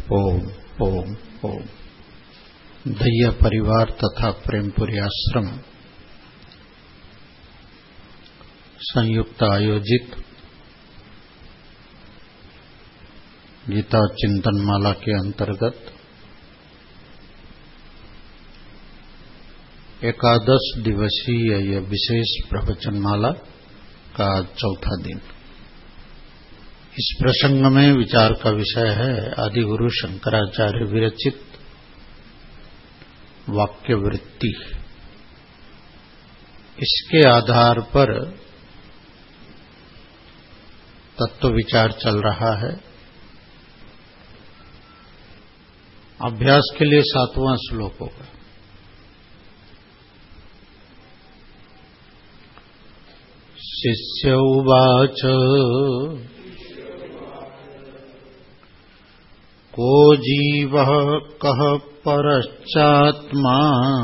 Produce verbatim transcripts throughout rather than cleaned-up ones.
ओम ओम ओम। दहिया परिवार तथा प्रेमपुरी आश्रम संयुक्त आयोजित गीता चिंतन माला के अंतर्गत एकादश दिवसीय यह विशेष प्रवचन माला का चौथा दिन। इस प्रसंग में विचार का विषय है आदिगुरु शंकराचार्य विरचित वाक्य वृत्ति। इसके आधार पर तत्व विचार चल रहा है। अभ्यास के लिए सातवां श्लोक होगा। शिष्य उवाच को जीवः कः परश्चात्मा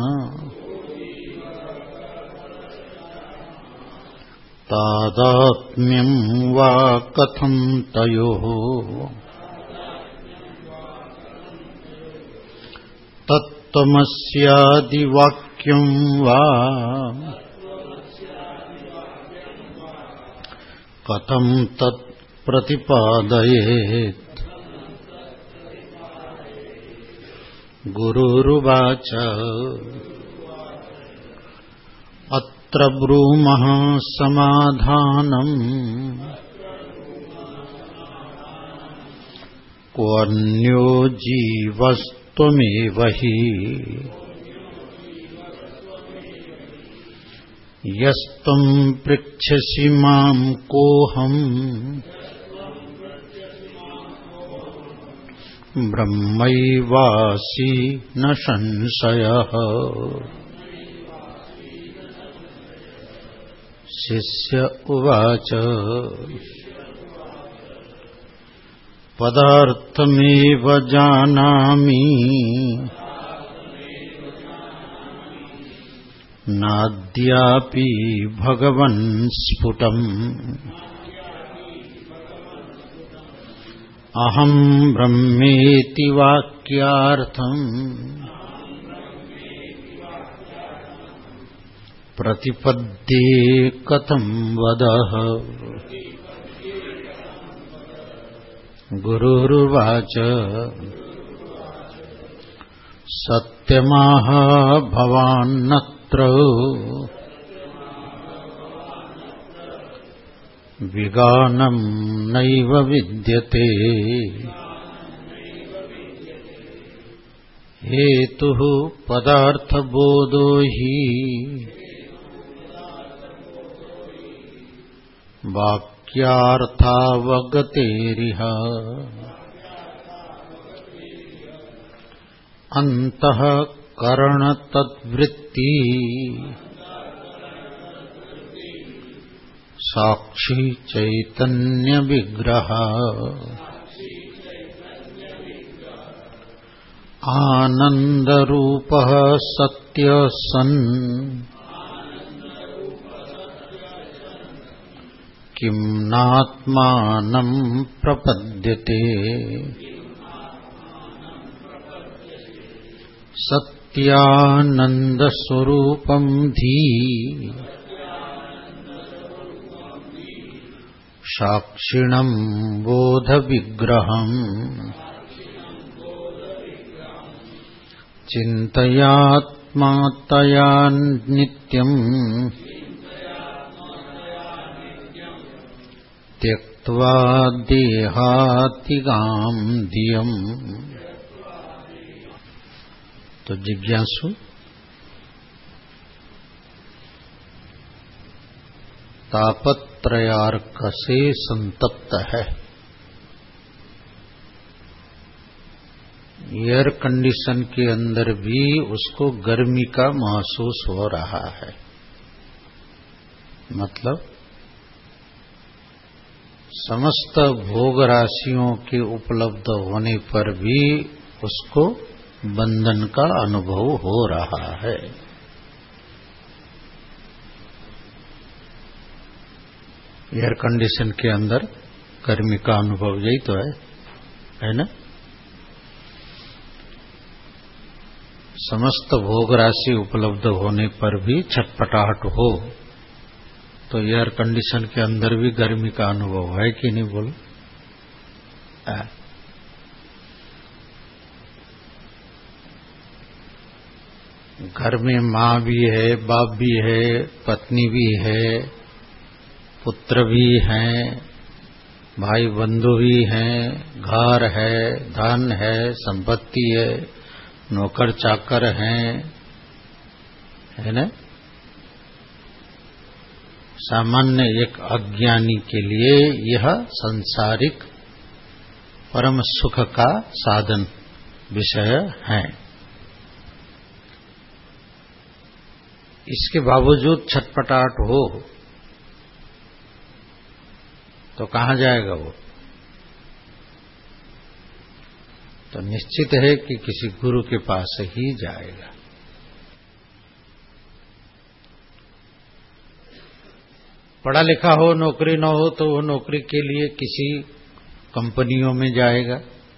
तादात्म्यं वा कथं तयोः तत्त्वमस्यादि वाक्यं वा कथं तत् प्रतिपादयेत्। गुरुरुवाच अत्र ब्रूमः समाधानम् क्वन्यो जीवस्त्वमेव हि यस्त्वं पृच्छसि मां कोऽहम् ब्रह्मैवासि न संशयः। शिष्य उवाच पदार्थमेव जानामि नाद्यापि भगवन् स्फुटम् अहं ब्रह्मेति वाक्यार्थम् प्रतिपद्ये कथं वदः। गुरुरुवाच सत्यमाह भवान्नत्र विगानं नैव विद्यते हेतुः पदार्थबोधो हि वाक्यार्थावगतेरिह अन्तःकरणतद्वृत्ति साक्षी चैतन्य विग्रह आनंदरूपः सत्य सन् किं नात्मानं प्रपद्यते। सत्यानंदस्वरूपं धी साक्षिणं बोधविग्रहम् चिन्तयात्मा तया नित्यम् त्यक्त्वा देहातिगां धियम्। तो जिज्ञासु तापत्रयार्क से संतप्त है। एयर कंडीशन के अंदर भी उसको गर्मी का महसूस हो रहा है। मतलब समस्त भोग राशियों के उपलब्ध होने पर भी उसको बंधन का अनुभव हो रहा है। एयर कंडीशन के अंदर गर्मी का अनुभव यही तो है, है ना। समस्त भोग राशि उपलब्ध होने पर भी छटपटाहट हो तो एयर कंडीशन के अंदर भी गर्मी का अनुभव है कि नहीं बोलो? आ? घर में माँ भी है, बाप भी है, पत्नी भी है, पुत्र भी हैं, भाई बंधु भी हैं, घर है, धन है, संपत्ति है, नौकर चाकर हैं, है ना? सामान्य एक अज्ञानी के लिए यह सांसारिक परम सुख का साधन विषय है। इसके बावजूद छटपटाहट हो तो कहां जाएगा वो? तो निश्चित है कि किसी गुरु के पास ही जाएगा। पढ़ा लिखा हो, नौकरी न हो तो वो नौकरी के लिए किसी कंपनियों में जाएगा,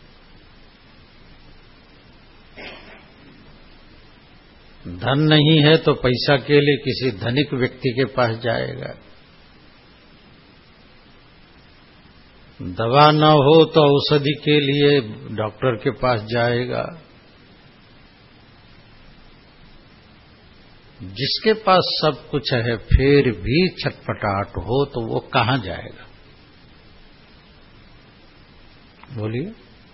धन नहीं है तो पैसा के लिए किसी धनिक व्यक्ति के पास जाएगा, दवा न हो तो औषधि के लिए डॉक्टर के पास जाएगा। जिसके पास सब कुछ है फिर भी छटपटाहट हो तो वो कहां जाएगा? बोलिए।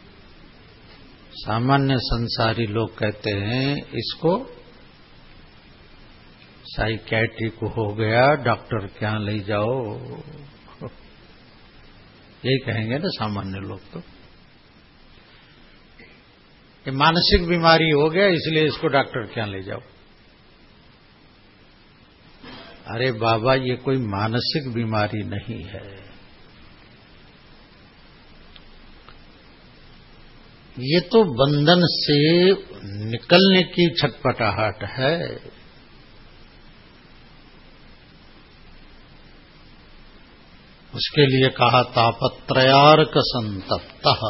सामान्य संसारी लोग कहते हैं इसको साइकियाट्रिक हो गया, डॉक्टर के यहां ले जाओ, यही कहेंगे ना सामान्य लोग। तो ये मानसिक बीमारी हो गया इसलिए इसको डॉक्टर के यहां ले जाओ। अरे बाबा, ये कोई मानसिक बीमारी नहीं है, ये तो बंधन से निकलने की छटपटाहट है। उसके लिए कहा तापत्रयार्क संतप्तः।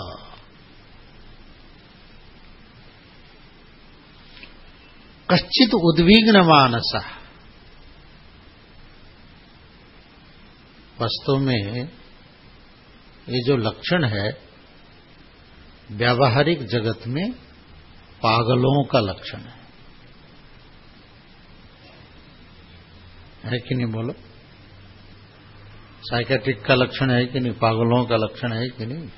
कश्चित उद्विग्न मानसः। वास्तव में ये जो लक्षण है व्यावहारिक जगत में पागलों का लक्षण है, है कि नहीं बोलो? साइकियाट्रिक का लक्षण है कि नहीं? पागलों का लक्षण है कि नहीं?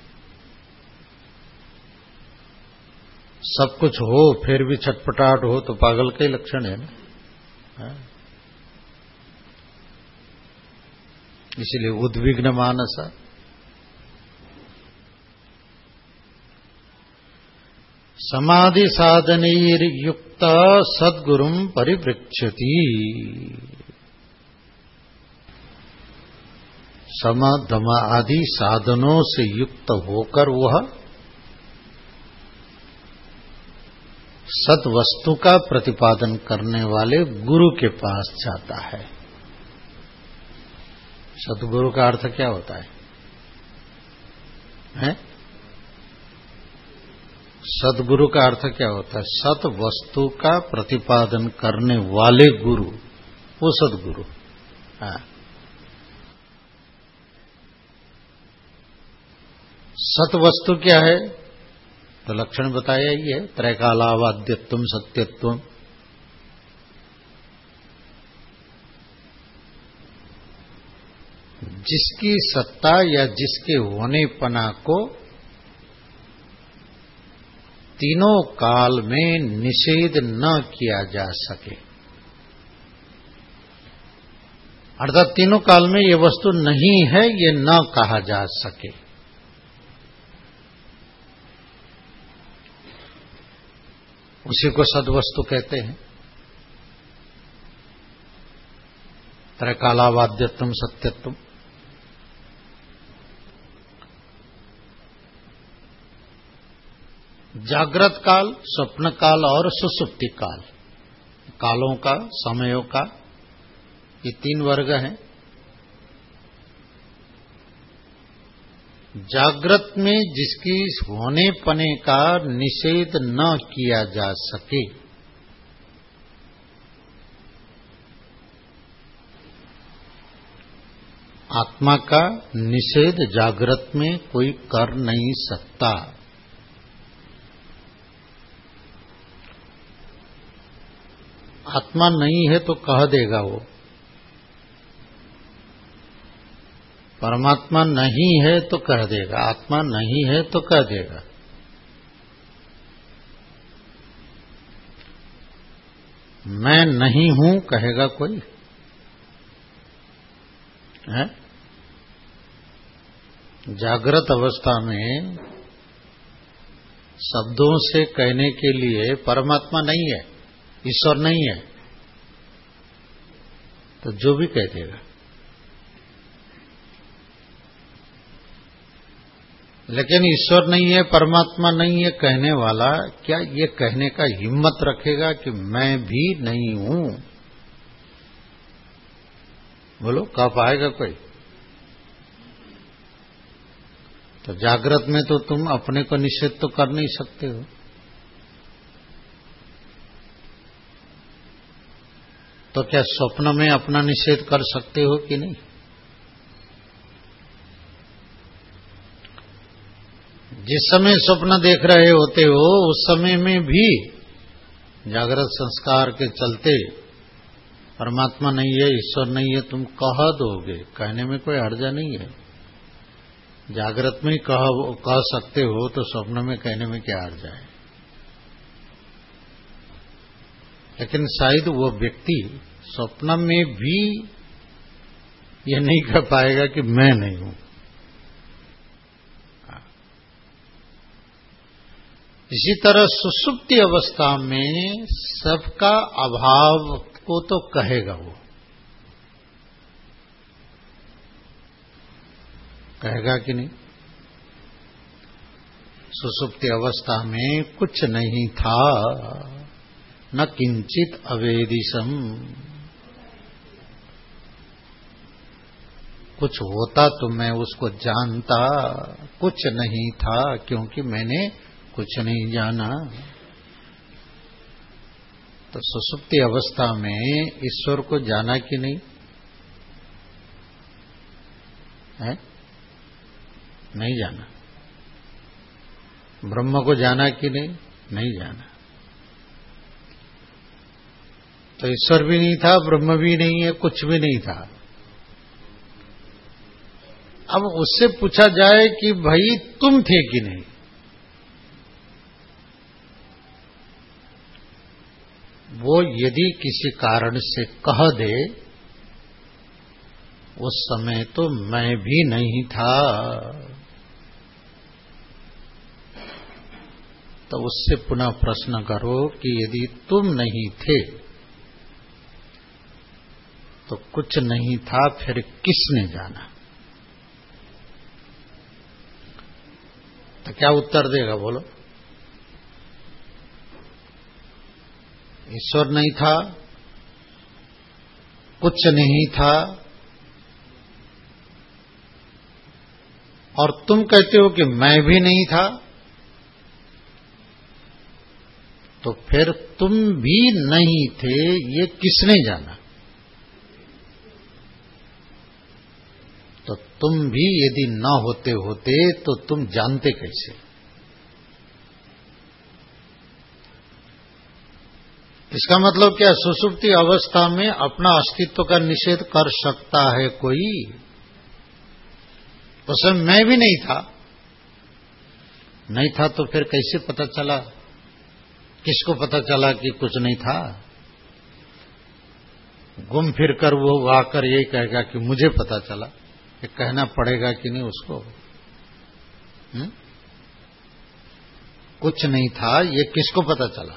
सब कुछ हो फिर भी छटपटाहट हो तो पागल का ही लक्षण है ना। इसलिए उद्विग्न मानस। समाधि साधनैर युक्त सद्गुरुं परिपृच्छति। सम दम आदि साधनों से युक्त होकर वह सत वस्तु का प्रतिपादन करने वाले गुरु के पास जाता है। सतगुरु का अर्थ क्या होता है, है? सतगुरु का अर्थ क्या होता है? सत वस्तु का प्रतिपादन करने वाले गुरु, वो सतगुरु। हाँ, सत वस्तु क्या है? तो लक्षण बताया ही है, त्रैकालावाद्यत्वम सत्यत्वम। जिसकी सत्ता या जिसके होने पना को तीनों काल में निषेध न किया जा सके, अर्थात तीनों काल में ये वस्तु नहीं है ये न कहा जा सके, उसी को सद्वस्तु कहते हैं। त्रैकालावाद्यत्वम सत्यत्वम। जागृत काल, स्वप्न काल और सुसुप्ति काल, कालों का, समयों का, ये तीन वर्ग हैं। जागृत में जिसकी होने पने का निषेध न किया जा सके आत्मा का निषेध जागृत में कोई कर नहीं सकता। आत्मा नहीं है तो कह देगा वो, परमात्मा नहीं है तो कह देगा, आत्मा नहीं है तो कह देगा। मैं नहीं हूं कहेगा कोई है? जागृत अवस्था में शब्दों से कहने के लिए परमात्मा नहीं है, ईश्वर नहीं है, तो जो भी कह देगा। लेकिन ईश्वर नहीं है, परमात्मा नहीं है कहने वाला क्या ये कहने का हिम्मत रखेगा कि मैं भी नहीं हूं? बोलो, कह पाएगा कोई? तो जागृत में तो तुम अपने को निषेध तो कर नहीं सकते हो। तो क्या स्वप्न में अपना निषेध कर सकते हो कि नहीं? जिस समय स्वप्न देख रहे होते हो उस समय में भी जागृत संस्कार के चलते परमात्मा नहीं है, ईश्वर नहीं है तुम कह दोगे, कहने में कोई हर्जा नहीं है। जागृत में कह कह सकते हो तो स्वप्न में कहने में क्या हर्जा है? लेकिन शायद वो व्यक्ति स्वप्न में भी ये नहीं कह पाएगा कि मैं नहीं हूं। इसी तरह सुषुप्ति अवस्था में सबका अभाव को तो कहेगा, वो कहेगा कि नहीं? सुषुप्ति अवस्था में कुछ नहीं था, न किंचित अवेदिशम। कुछ होता तो मैं उसको जानता, कुछ नहीं था क्योंकि मैंने कुछ नहीं जाना। तो सुषुप्ति अवस्था में ईश्वर को जाना कि नहीं है? नहीं जाना। ब्रह्म को जाना कि नहीं? नहीं जाना। तो ईश्वर भी नहीं था, ब्रह्म भी नहीं है, कुछ भी नहीं था। अब उससे पूछा जाए कि भाई तुम थे कि नहीं? वो यदि किसी कारण से कह दे उस समय तो मैं भी नहीं था, तो उससे पुनः प्रश्न करो कि यदि तुम नहीं थे तो कुछ नहीं था, फिर किसने जाना? तो क्या उत्तर देगा बोलो? ईश्वर नहीं था, कुछ नहीं था, और तुम कहते हो कि मैं भी नहीं था, तो फिर तुम भी नहीं थे ये किसने जाना? तो तुम भी यदि न होते होते तो तुम जानते कैसे? इसका मतलब क्या, सुषुप्ति अवस्था में अपना अस्तित्व का निषेध कर सकता है कोई? उस समय मैं भी नहीं था। नहीं था तो फिर कैसे पता चला? किसको पता चला कि कुछ नहीं था? घूम फिर कर वो आकर यही कहेगा कि मुझे पता चला। ये कहना पड़ेगा कि नहीं उसको? हुँ? कुछ नहीं था ये किसको पता चला?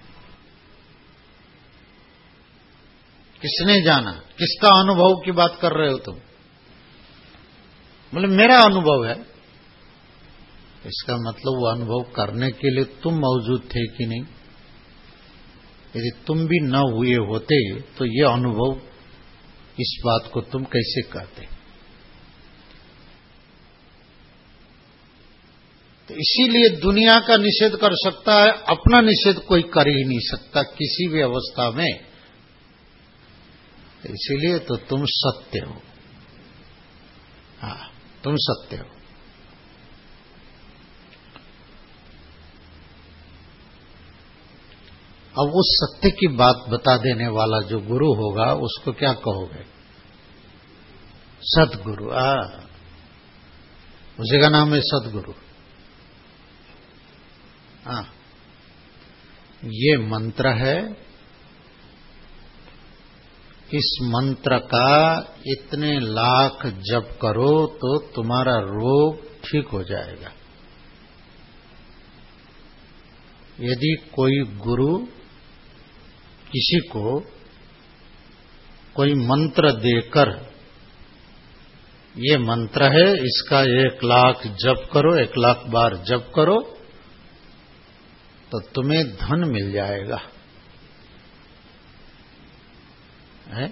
किसने जाना? किसका अनुभव की बात कर रहे हो तुम? बोले मेरा अनुभव है। इसका मतलब वो अनुभव करने के लिए तुम मौजूद थे कि नहीं? यदि तुम भी न हुए होते तो ये अनुभव, इस बात को तुम कैसे करते? तो इसीलिए दुनिया का निषेध कर सकता है, अपना निषेध कोई कर ही नहीं सकता किसी भी अवस्था में। इसीलिए तो तुम सत्य हो। हाँ, तुम सत्य हो। अब उस सत्य की बात बता देने वाला जो गुरु होगा उसको क्या कहोगे? सतगुरु। आ उसी का नाम है सतगुरु। हाँ, ये मंत्र है। इस मंत्र का इतने लाख जप करो तो तुम्हारा रोग ठीक हो जाएगा। यदि कोई गुरु किसी को कोई मंत्र देकर, ये मंत्र है, इसका एक लाख जप करो, एक लाख बार जप करो तो तुम्हें धन मिल जाएगा, है?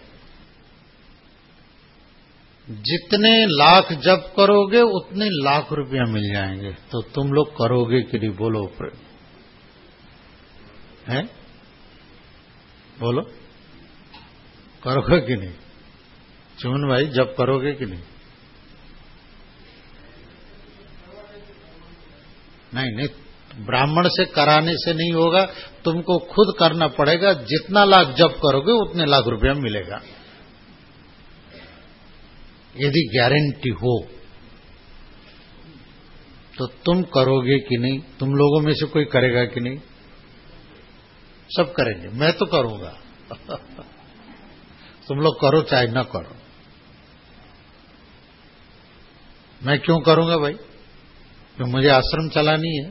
जितने लाख जप करोगे उतने लाख रुपया मिल जाएंगे। तो तुम लोग करोगे कि नहीं? बोलो, है? बोलो, करोगे कि नहीं? चुन भाई, जब करोगे कि नहीं? नहीं नहीं, ब्राह्मण से कराने से नहीं होगा, तुमको खुद करना पड़ेगा। जितना लाख जप करोगे उतने लाख रुपया मिलेगा, यदि गारंटी हो तो। तुम करोगे कि नहीं? तुम लोगों में से कोई करेगा कि नहीं? सब करेंगे, मैं तो करूंगा। तुम लोग करो चाहे ना करो। मैं क्यों करूंगा भाई? क्यों? मुझे आश्रम चलानी है,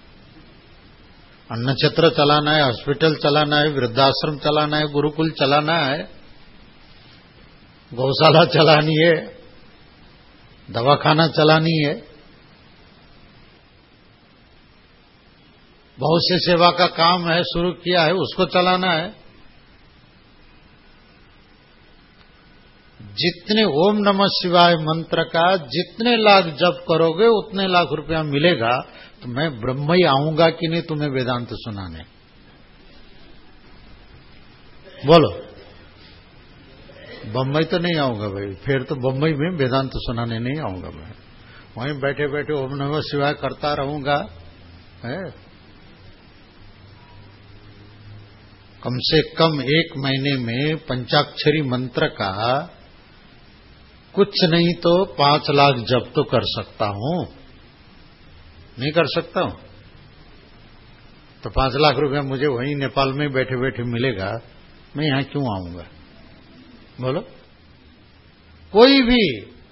अन्न क्षेत्र चलाना है, हॉस्पिटल चलाना है, वृद्धाश्रम चलाना है, गुरुकुल चलाना है, गौशाला चलानी है, दवाखाना चलानी है, बहुत से सेवा का काम है, शुरू किया है, उसको चलाना है। जितने ओम नमः शिवाय मंत्र का जितने लाख जप करोगे उतने लाख रुपया मिलेगा। तो मैं ब्रह्मई आऊंगा कि नहीं तुम्हें वेदांत सुनाने? बोलो। बम्बई तो नहीं आऊंगा भाई, फिर तो बम्बई में वेदांत सुनाने नहीं आऊंगा मैं। वहीं बैठे बैठे ओम नमः शिवाय करता रहूंगा, है? कम से कम एक महीने में पंचाक्षरी मंत्र का कुछ नहीं तो पांच लाख जप तो कर सकता हूं। नहीं कर सकता हूं तो पांच लाख रुपया मुझे वहीं नेपाल में बैठे बैठे मिलेगा। मैं यहां क्यों आऊंगा? बोलो। कोई भी,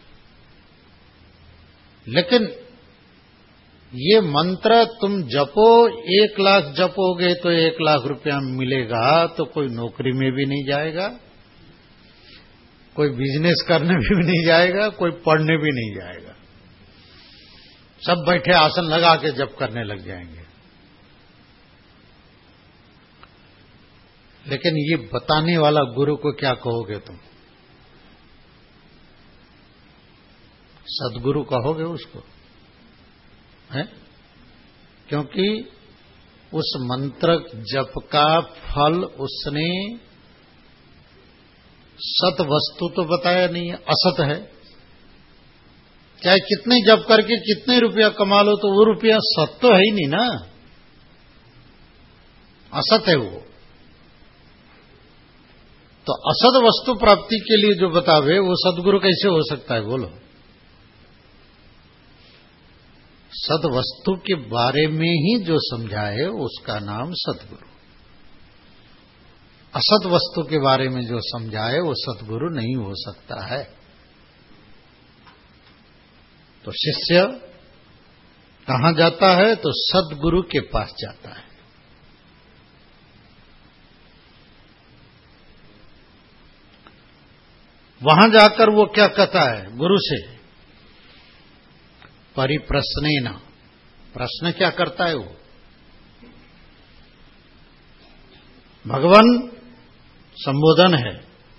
लेकिन ये मंत्र तुम जपो, एक लाख जपोगे तो एक लाख रुपया मिलेगा। तो कोई नौकरी में भी नहीं जाएगा, कोई बिजनेस करने भी नहीं जाएगा, कोई पढ़ने भी नहीं जाएगा। सब बैठे आसन लगा के जप करने लग जाएंगे। लेकिन ये बताने वाला गुरु को क्या कहोगे तुम? सदगुरु कहोगे उसको, है? क्योंकि उस मंत्र जप का फल उसने सत वस्तु तो बताया नहीं है, असत है। चाहे कितने जप करके कितने रुपया कमा लो तो वो रुपया सत तो है ही नहीं ना, असत है वो। तो असत वस्तु प्राप्ति के लिए जो बतावे वो सदगुरु कैसे हो सकता है? बोलो। सद वस्तु के बारे में ही जो समझाए उसका नाम सदगुरु। असत वस्तु के बारे में जो समझाए वो सदगुरु नहीं हो सकता है। तो शिष्य कहां जाता है? तो सदगुरु के पास जाता है। वहां जाकर वो क्या कहता है गुरु से? परिप्रश्नेन। प्रश्न क्या करता है वो? भगवान संबोधन है।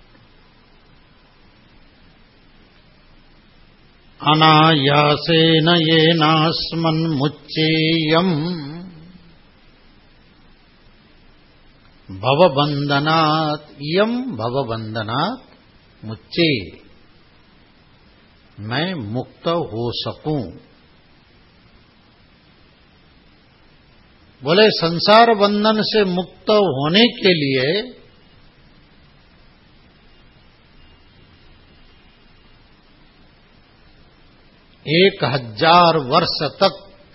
अनायासेन येनास्मन् मुच्चेयम् भवबन्धनात् इयम् भवबन्धनात् मुच्चे। मैं मुक्त हो सकूं। बोले संसार बंधन से मुक्त होने के लिए एक हजार वर्ष तक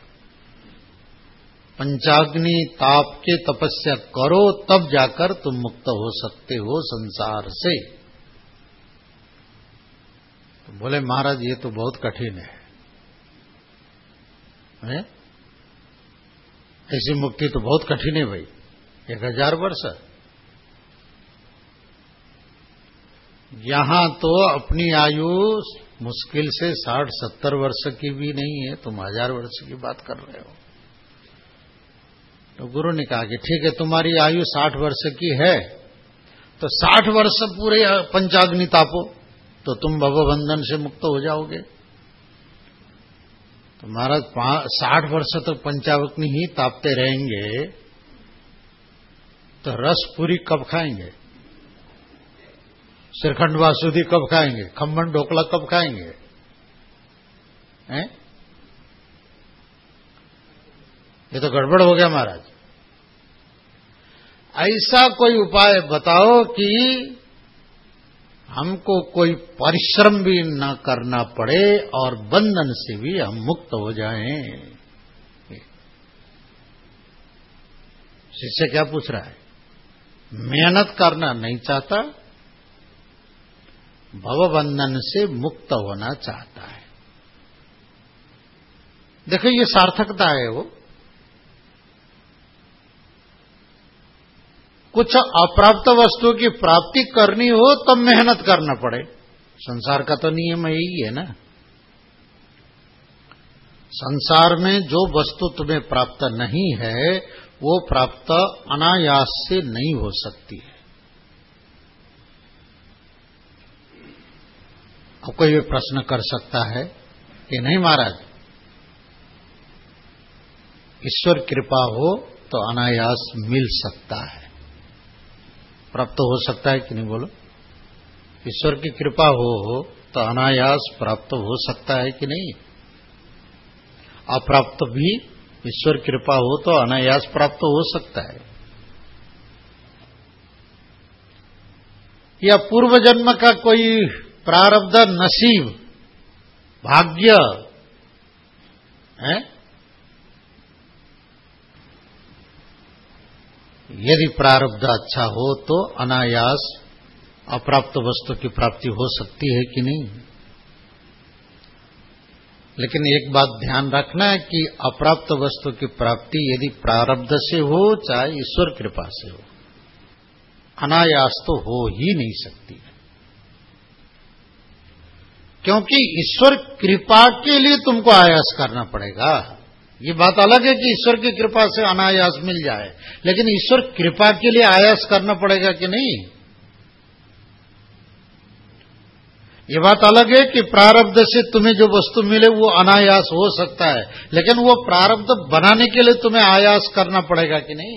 पंचाग्नि ताप के तपस्या करो, तब जाकर तुम मुक्त हो सकते हो संसार से। तो बोले महाराज ये तो बहुत कठिन है, है? ऐसी मुक्ति तो बहुत कठिन है भाई, एक हजार वर्ष। यहां तो अपनी आयु मुश्किल से साठ सत्तर वर्ष की भी नहीं है, तुम हजार वर्ष की बात कर रहे हो। तो गुरु ने कहा कि ठीक है, तुम्हारी आयु साठ वर्ष की है तो साठ वर्ष पूरे पंचाग्नि तापो तो तुम भवबंधन से मुक्त हो जाओगे। तो महाराज साठ वर्ष तक तो पंचाग्नि ही तापते रहेंगे तो रस पूरी कब खाएंगे, श्रीखंड वासुदी कब खाएंगे, खम्मन ढोकला कब खाएंगे, हैं? ये तो गड़बड़ हो गया महाराज। ऐसा कोई उपाय बताओ कि हमको कोई परिश्रम भी न करना पड़े और बंधन से भी हम मुक्त हो जाएं। शिष्य क्या पूछ रहा है? मेहनत करना नहीं चाहता, भवबंधन से मुक्त होना चाहता है। देखो ये सार्थकता है। वो कुछ अप्राप्त वस्तु की प्राप्ति करनी हो तब मेहनत करना पड़े, संसार का तो नियम यही है ना। संसार में जो वस्तु तुम्हें प्राप्त नहीं है वो प्राप्त अनायास से नहीं हो सकती है। अब कोई भी प्रश्न कर सकता है कि नहीं महाराज, ईश्वर कृपा हो तो अनायास मिल सकता है, प्राप्त हो सकता है कि नहीं? बोलो, ईश्वर की कृपा हो, हो तो अनायास प्राप्त हो सकता है कि नहीं? अप्राप्त भी ईश्वर कृपा हो तो अनायास प्राप्त हो सकता है। या पूर्व जन्म का कोई प्रारब्ध, नसीब, भाग्य है, यदि प्रारब्ध अच्छा हो तो अनायास अप्राप्त वस्तु की प्राप्ति हो सकती है कि नहीं? लेकिन एक बात ध्यान रखना है कि अप्राप्त वस्तु की प्राप्ति यदि प्रारब्ध से हो चाहे ईश्वर कृपा से हो, अनायास तो हो ही नहीं सकती है। क्योंकि ईश्वर कृपा के लिए तुमको आयास करना पड़ेगा। ये बात अलग है कि ईश्वर की कृपा से अनायास मिल जाए, लेकिन ईश्वर कृपा के लिए आयास करना पड़ेगा कि नहीं? ये बात अलग है कि प्रारब्ध से तुम्हें जो वस्तु मिले वो अनायास हो सकता है, लेकिन वो प्रारब्ध बनाने के लिए तुम्हें आयास करना पड़ेगा कि नहीं?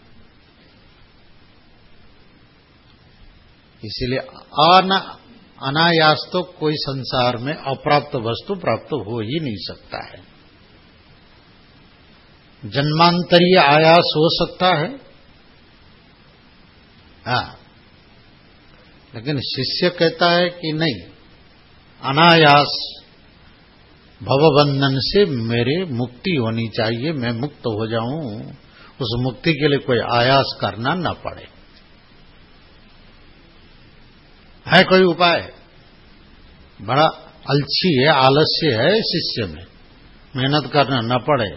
इसीलिए अना अनायास तो कोई संसार में अप्राप्त वस्तु प्राप्त हो ही नहीं सकता है। जन्मांतरीय आयास हो सकता है, हाँ, लेकिन शिष्य कहता है कि नहीं, अनायास भवबंधन से मेरे मुक्ति होनी चाहिए, मैं मुक्त हो जाऊं, उस मुक्ति के लिए कोई आयास करना न पड़े। है कोई उपाय? बड़ा अलसी है, आलस्य है शिष्य में, मेहनत करना न पड़े।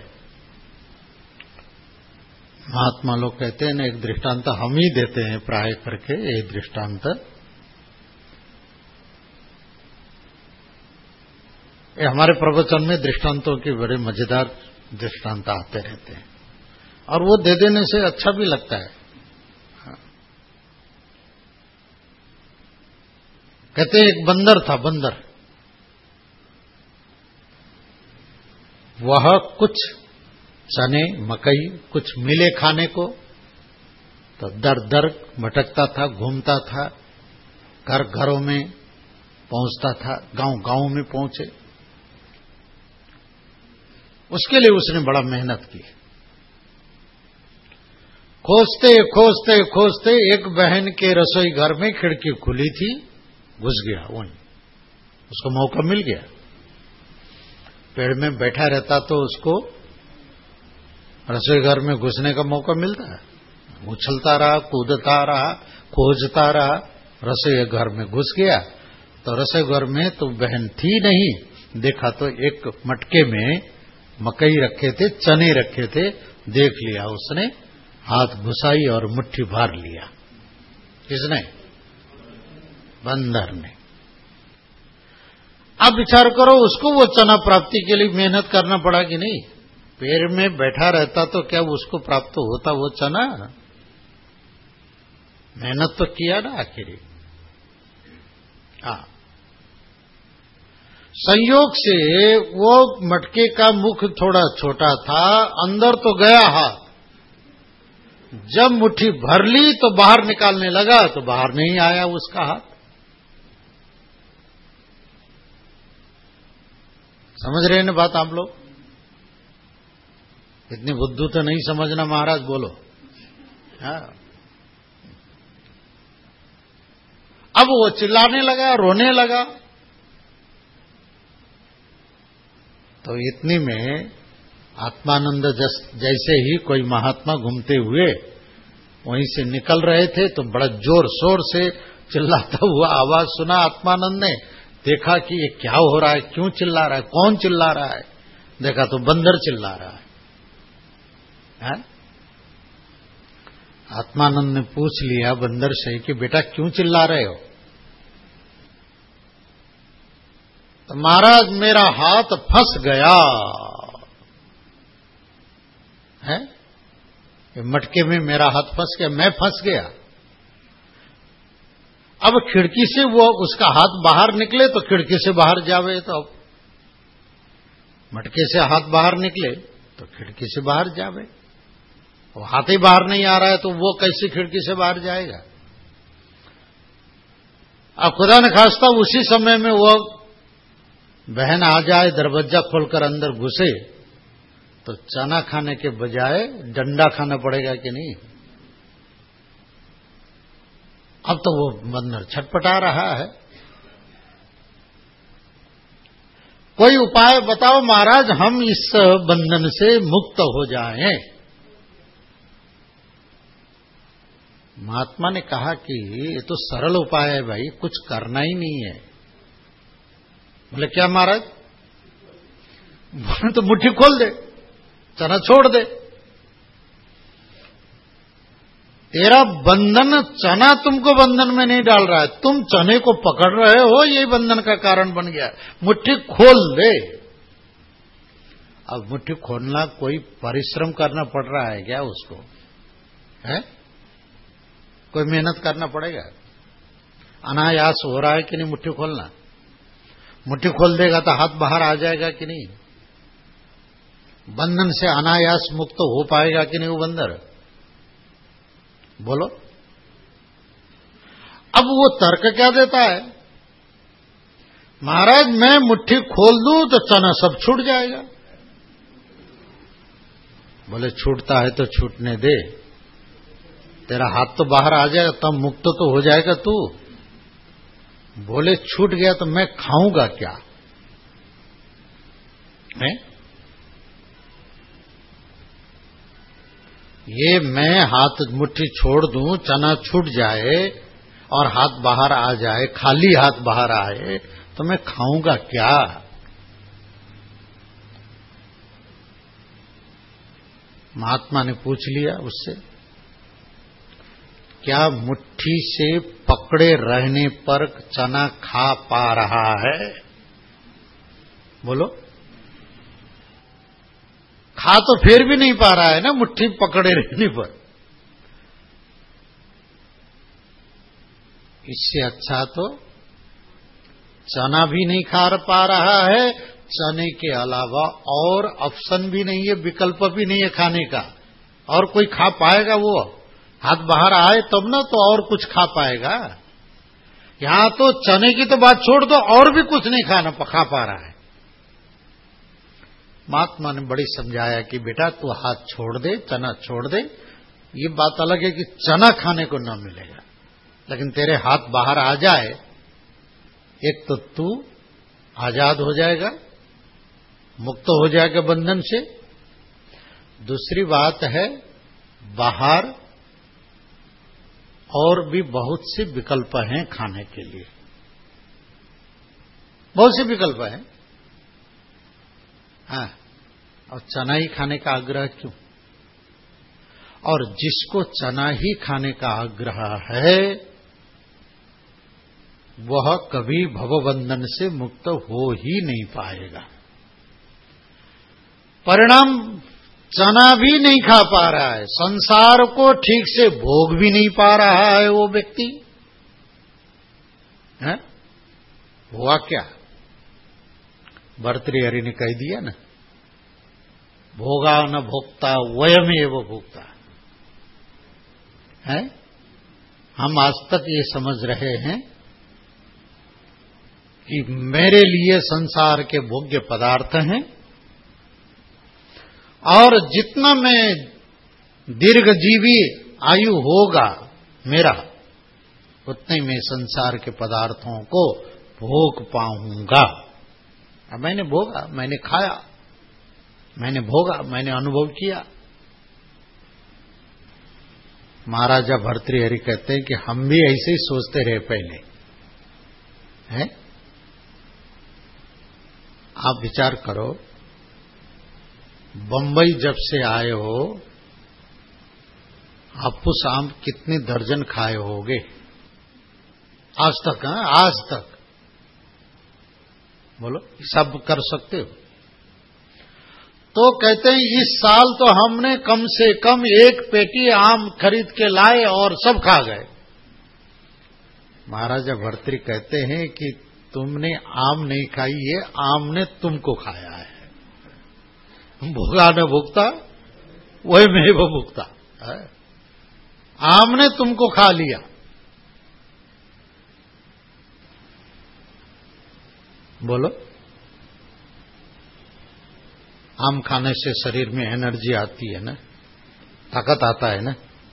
महात्मा लोग कहते हैं ना, एक दृष्टांत हम ही देते हैं प्राय करके, एक दृष्टांत ये हमारे प्रवचन में दृष्टांतों के बड़े मजेदार दृष्टांत आते रहते हैं और वो दे देने से अच्छा भी लगता है। कहते हैं एक बंदर था, बंदर वह कुछ चने मकई कुछ मिले खाने को तो दर दर भटकता था, घूमता था घर घरों में, पहुंचता था, गांव गांव में पहुंचे। उसके लिए उसने बड़ा मेहनत की। खोजते खोजते खोजते एक बहन के रसोई घर में खिड़की खुली थी, घुस गया वहीं, उसको मौका मिल गया। पेड़ में बैठा रहता तो उसको रसोई घर में घुसने का मौका मिलता है। उछलता रहा, कूदता रहा, खोजता रहा, रसोई घर में घुस गया। तो रसोई घर में तो बहन थी नहीं, देखा तो एक मटके में मकई रखे थे, चने रखे थे, देख लिया उसने, हाथ घुसाई और मुट्ठी भर लिया। किसने? बंदर ने। अब विचार करो, उसको वो चना प्राप्ति के लिए मेहनत करना पड़ा कि नहीं? पेड़ में बैठा रहता तो क्या उसको प्राप्त होता वो चना? मेहनत तो किया ना आखिर। हाँ, संयोग से वो मटके का मुख थोड़ा छोटा था, अंदर तो गया हाथ, जब मुट्ठी भर ली तो बाहर निकालने लगा तो बाहर नहीं आया उसका हाथ। समझ रहे हैं ना बात आप लोग? इतनी बुद्धू तो नहीं समझना महाराज, बोलो। हाँ। अब वो चिल्लाने लगा, रोने लगा। तो इतनी में आत्मानंद जैसे ही कोई महात्मा घूमते हुए वहीं से निकल रहे थे तो बड़ा जोर शोर से चिल्लाता हुआ आवाज सुना। आत्मानंद ने देखा कि ये क्या हो रहा है, क्यों चिल्ला रहा है, कौन चिल्ला रहा है। देखा तो बंदर चिल्ला रहा है, है? आत्मानंद ने पूछ लिया बंदर से कि बेटा क्यों चिल्ला रहे हो? तो महाराज मेरा हाथ फंस गया है, ये मटके में मेरा हाथ फंस गया, मैं फंस गया। अब खिड़की से वो उसका हाथ बाहर निकले तो खिड़की से बाहर जावे, तो अब मटके से हाथ बाहर निकले तो खिड़की से बाहर जावे। वो हाथ ही बाहर नहीं आ रहा है तो वो कैसे खिड़की से बाहर जाएगा? अब खुदा न खास्ता उसी समय में वो बहन आ जाए, दरवाजा खोलकर अंदर घुसे, तो चना खाने के बजाय डंडा खाना पड़ेगा कि नहीं? अब तो वो बंदर छटपटा रहा है। कोई उपाय बताओ महाराज, हम इस बंधन से मुक्त हो जाएं। महात्मा ने कहा कि ये तो सरल उपाय है भाई, कुछ करना ही नहीं है। बोले क्या महाराज? बोले तो मुट्ठी खोल दे, चना छोड़ दे। तेरा बंधन चना तुमको बंधन में नहीं डाल रहा है, तुम चने को पकड़ रहे हो, यही बंधन का कारण बन गया। मुट्ठी खोल दे। अब मुट्ठी खोलना कोई परिश्रम करना पड़ रहा है क्या उसको? है कोई मेहनत करना पड़ेगा? अनायास हो रहा है कि नहीं मुट्ठी खोलना? मुट्ठी खोल देगा तो हाथ बाहर आ जाएगा कि नहीं? बंधन से अनायास मुक्त तो हो पाएगा कि नहीं वो बंदर? बोलो। अब वो तर्क क्या देता है, महाराज मैं मुट्ठी खोल दूं तो चना सब छूट जाएगा। बोले छूटता है तो छूटने दे, तेरा हाथ तो बाहर आ जाएगा तब मुक्त तो हो जाएगा तू। बोले छूट गया तो मैं खाऊंगा क्या? है ये मैं हाथ मुट्ठी छोड़ दूं, चना छूट जाए और हाथ बाहर आ जाए, खाली हाथ बाहर आए तो मैं खाऊंगा क्या? महात्मा ने पूछ लिया उससे, क्या मुट्ठी से पकड़े रहने पर चना खा पा रहा है? बोलो। खा तो फिर भी नहीं पा रहा है ना मुट्ठी पकड़े रहने पर। इससे अच्छा तो चना भी नहीं खा पा रहा है, चने के अलावा और ऑप्शन भी नहीं है, विकल्प भी नहीं है खाने का। और कोई खा पाएगा? वो हाथ बाहर आए तब ना तो और कुछ खा पाएगा। यहां तो चने की तो बात छोड़ दो, और भी कुछ नहीं खाना खा पा रहा है। महात्मा ने बड़ी समझाया कि बेटा तू हाथ छोड़ दे, चना छोड़ दे। ये बात अलग है कि चना खाने को न मिलेगा, लेकिन तेरे हाथ बाहर आ जाए, एक तो तू आजाद हो जाएगा, मुक्त हो जाएगा बंधन से। दूसरी बात है, बाहर और भी बहुत से विकल्प हैं खाने के लिए, बहुत से विकल्प हैं। हाँ, और चना ही खाने का आग्रह क्यों? और जिसको चना ही खाने का आग्रह है वह कभी भवबंधन से मुक्त हो ही नहीं पाएगा। परिणाम, चना भी नहीं खा पा रहा है, संसार को ठीक से भोग भी नहीं पा रहा है वो व्यक्ति है। हुआ क्या? भर्तृहरि ने कह दिया ना, भोगा न भोक्ता वयमेव भोक्ता है। हम आज तक ये समझ रहे हैं कि मेरे लिए संसार के भोग्य पदार्थ हैं, और जितना मैं दीर्घजीवी आयु होगा मेरा, उतने में संसार के पदार्थों को भोग पाऊंगा। अब मैंने भोगा, मैंने खाया, मैंने भोगा, मैंने अनुभव किया। महाराजा भर्तृहरि कहते हैं कि हम भी ऐसे ही सोचते रहे पहले हैं। आप विचार करो, बंबई जब से आए हो, हापुस आम कितने दर्जन खाए होगे आज तक? हाँ, आज तक बोलो, सब कर सकते हो? तो कहते हैं इस साल तो हमने कम से कम एक पेटी आम खरीद के लाए और सब खा गए। महाराजा भर्तृ कहते हैं कि तुमने आम नहीं खाई है, आम ने तुमको खाया है। भोगा न भुगता वही में वो भुगता, आम ने तुमको खा लिया। बोलो, आम खाने से शरीर में एनर्जी आती है ना, ताकत आता है ना।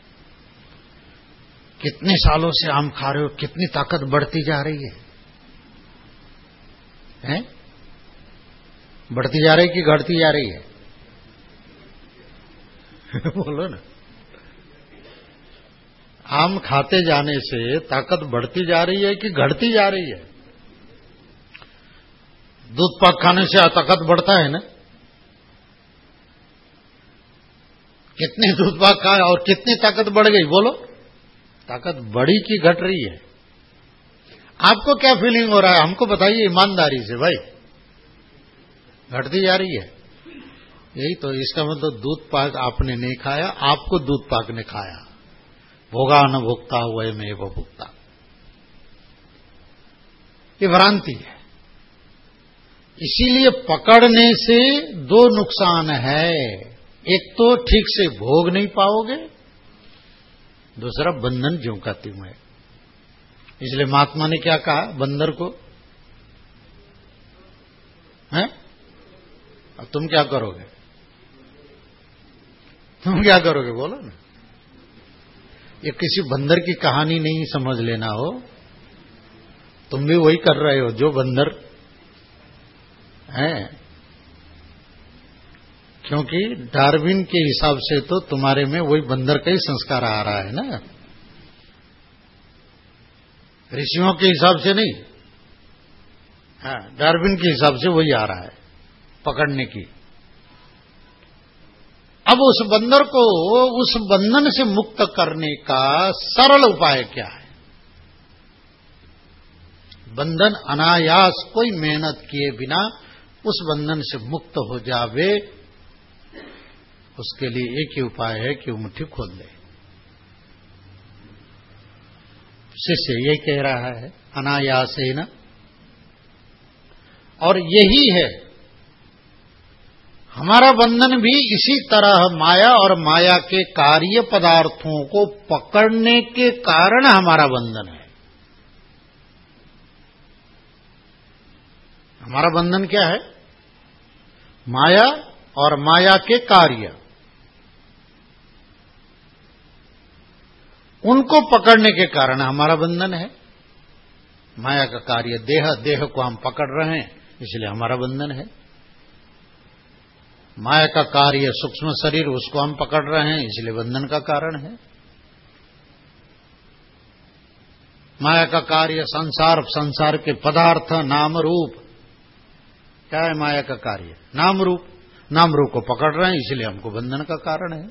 कितने सालों से आम खा रहे हो, कितनी ताकत बढ़ती जा रही है, हैं? बढ़ती जा रही कि घटती जा रही है? बोलो ना। आम खाते जाने से ताकत बढ़ती जा रही है कि घटती जा रही है? दूध पाक खाने से ताकत बढ़ता है ना। कितने दूध पाक खाए और कितनी ताकत बढ़ गई? बोलो, ताकत बढ़ी कि घट रही है? आपको क्या फीलिंग हो रहा है हमको बताइए ईमानदारी से भाई। घटती जा रही है? यही तो, इसका मतलब दूध पाक आपने नहीं खाया, आपको दूध पाक ने खाया। भोगा न भोक्ता वह में वो भुगता, ये भ्रांति है। इसीलिए पकड़ने से दो नुकसान है, एक तो ठीक से भोग नहीं पाओगे, दूसरा बंधन ज्यों का त्यों है। इसलिए महात्मा ने क्या कहा बंदर को, हैं? अब तुम क्या करोगे? तुम क्या करोगे बोलो ना। ये किसी बंदर की कहानी नहीं समझ लेना हो, तुम भी वही कर रहे हो जो बंदर हैं। क्योंकि डार्विन के हिसाब से तो तुम्हारे में वही बंदर का ही संस्कार आ रहा है ना, ऋषियों के हिसाब से नहीं। हाँ, डार्विन के हिसाब से वही आ रहा है पकड़ने की। अब उस बंदर को उस बंधन से मुक्त करने का सरल उपाय क्या है? बंधन अनायास, कोई मेहनत किए बिना उस बंधन से मुक्त हो जावे, उसके लिए एक ही उपाय है कि वो मुट्ठी खोल ले। शिष्य ये कह रहा है अनायासेन, और यही है हमारा बंधन भी इसी तरह माया और माया के कार्य पदार्थों को पकड़ने के कारण हमारा बंधन है। हमारा बंधन क्या है? माया और माया के कार्य, उनको पकड़ने के कारण हमारा बंधन है। माया का कार्य देह, देह को हम पकड़ रहे हैं इसलिए हमारा बंधन है। माया का कार्य सूक्ष्म शरीर, उसको हम पकड़ रहे हैं इसलिए बंधन का कारण है। माया का कार्य संसार, संसार के पदार्थ, नाम रूप, क्या है माया का कार्य? नाम रूप। नाम रूप को पकड़ रहे हैं इसलिए हमको बंधन का कारण है।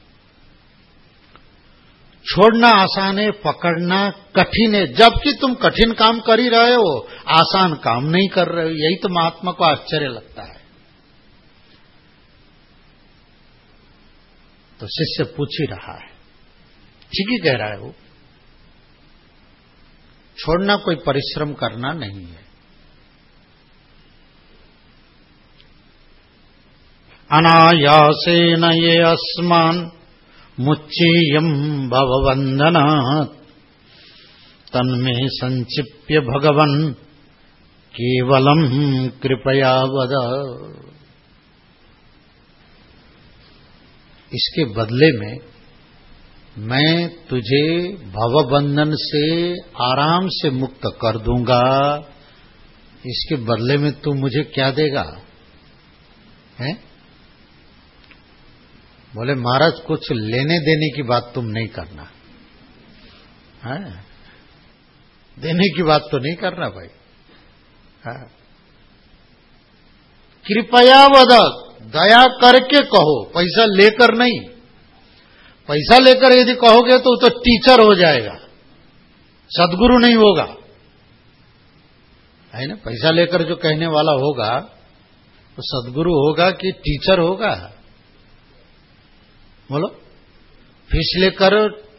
छोड़ना आसान है, पकड़ना कठिन है। जबकि तुम कठिन काम कर ही रहे हो, आसान काम नहीं कर रहे हो। यही तो महात्मा को आश्चर्य लगता है। तो शिष्य पूछ ही रहा है, ठीक ही कह रहा है वो। छोड़ना कोई परिश्रम करना नहीं है। अनायासेन ये अस्मान् मुच्चेयम् भवबन्धनात् तन्मे संक्षिप्य भगवन् केवलम् कृपया वद। इसके बदले में मैं तुझे भवबंधन से आराम से मुक्त कर दूंगा। इसके बदले में तू मुझे क्या देगा? हैं? बोले महाराज कुछ लेने देने की बात तुम नहीं करना है, देने की बात तो नहीं करना भाई। है? कृपया वद, दया करके कहो, पैसा लेकर नहीं। पैसा लेकर यदि कहोगे तो तो टीचर हो जाएगा, सद्गुरु नहीं होगा, है ना। पैसा लेकर जो कहने वाला होगा तो सद्गुरु होगा कि टीचर होगा? बोलो। फीस लेकर,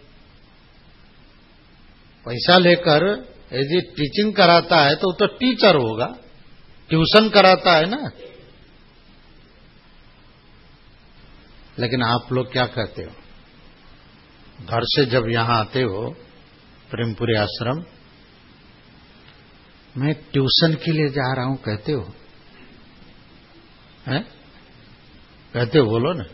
पैसा लेकर यदि टीचिंग कराता है तो तो टीचर होगा, ट्यूशन कराता है ना। लेकिन आप लोग क्या कहते हो? घर से जब यहां आते हो प्रेमपुरी आश्रम, मैं ट्यूशन के लिए जा रहा हूं कहते हो? हैं? कहते हो? बोलो ना।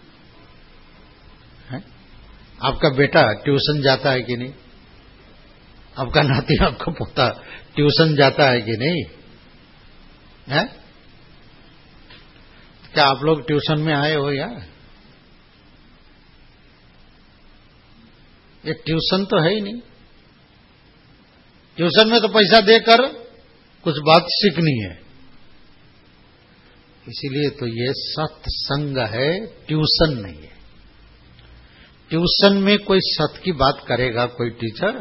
है? आपका बेटा ट्यूशन जाता है कि नहीं? आपका नाती, आपका पोता ट्यूशन जाता है कि नहीं? है? क्या आप लोग ट्यूशन में आए हो यार? ये ट्यूशन तो है ही नहीं। ट्यूशन में तो पैसा देकर कुछ बात सीखनी है। इसीलिए तो ये सत्संग है, ट्यूशन नहीं है। ट्यूशन में कोई सत की बात करेगा कोई टीचर?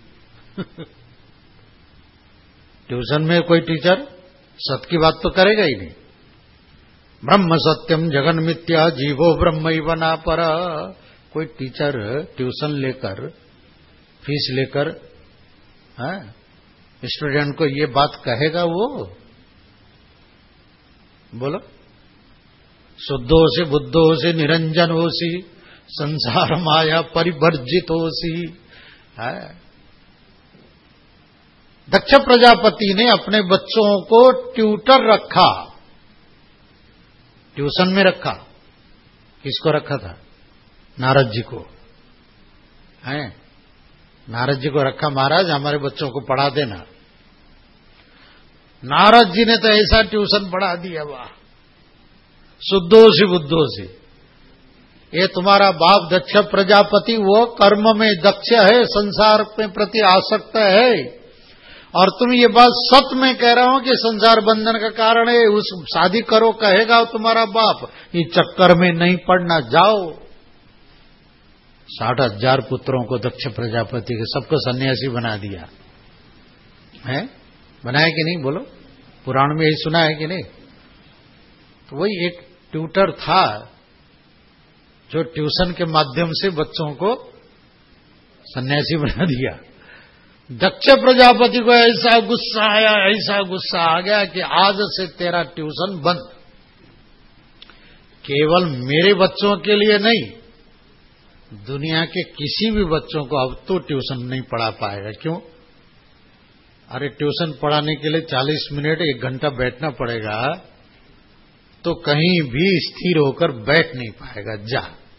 ट्यूशन में कोई टीचर सत की बात तो करेगा ही नहीं। ब्रह्म सत्यम जगन मिथ्या जीवो ब्रह्मैव न पर। कोई टीचर ट्यूशन लेकर, फीस लेकर स्टूडेंट को ये बात कहेगा वो? बोलो। शुद्धोसी बुद्धोसी निरंजनोसी संसार माया परिवर्जितोसी। है? दक्ष प्रजापति ने अपने बच्चों को ट्यूटर रखा, ट्यूशन में रखा। किसको रखा था? नारद जी को। हैं? नारद जी को रखा, महाराज हमारे बच्चों को पढ़ा देना। नारद जी ने तो ऐसा ट्यूशन पढ़ा दिया, वाह। शुद्धोसी बुद्धोसी। ये तुम्हारा बाप दक्ष प्रजापति वो कर्म में दक्ष है, संसार में प्रति आसक्त है, और तुम ये बात सत्य में कह रहा हो कि संसार बंधन का कारण है। उस शादी करो कहेगा तुम्हारा बाप, ये चक्कर में नहीं पड़ना। जाओ। साठ हजार पुत्रों को दक्ष प्रजापति के सबको सन्यासी बना दिया है। बनाया कि नहीं? बोलो। पुराण में यही सुना है कि नहीं? तो वही एक ट्यूटर था जो ट्यूशन के माध्यम से बच्चों को सन्यासी बना दिया। दक्ष प्रजापति को ऐसा गुस्सा आया, ऐसा गुस्सा आ गया कि आज से तेरा ट्यूशन बंद। केवल मेरे बच्चों के लिए नहीं, दुनिया के किसी भी बच्चों को अब तो ट्यूशन नहीं पढ़ा पाएगा। क्यों? अरे ट्यूशन पढ़ाने के लिए चालीस मिनट एक घंटा बैठना पड़ेगा, तो कहीं भी स्थिर होकर बैठ नहीं पाएगा। जा,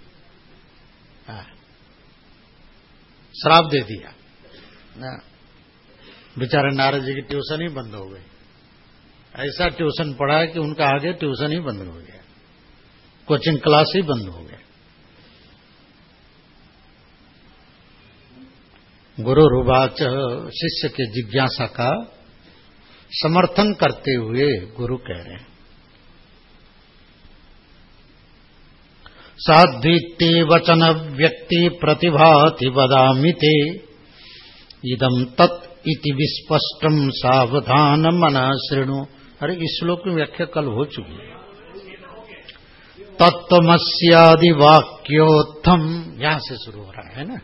श्राप दे दिया ना, बेचारे नारद जी की ट्यूशन ही बंद हो गई। ऐसा ट्यूशन पढ़ा कि उनका आगे ट्यूशन ही बंद हो गया, कोचिंग क्लास ही बंद हो गया। गुरु रुवाच, शिष्य के जिज्ञासा का समर्थन करते हुए गुरु कह रहे हैं, साध्वीते वचन व्यक्ति प्रतिभाति वदामि ते, इदं तत् इति विस्पष्टम सावधान मना शृणु। अरे इस श्लोक की व्याख्या कल हो चुकी है। तत्त्वमस्यादि वाक्योत्थम, यहां से शुरू हो रहा है ना,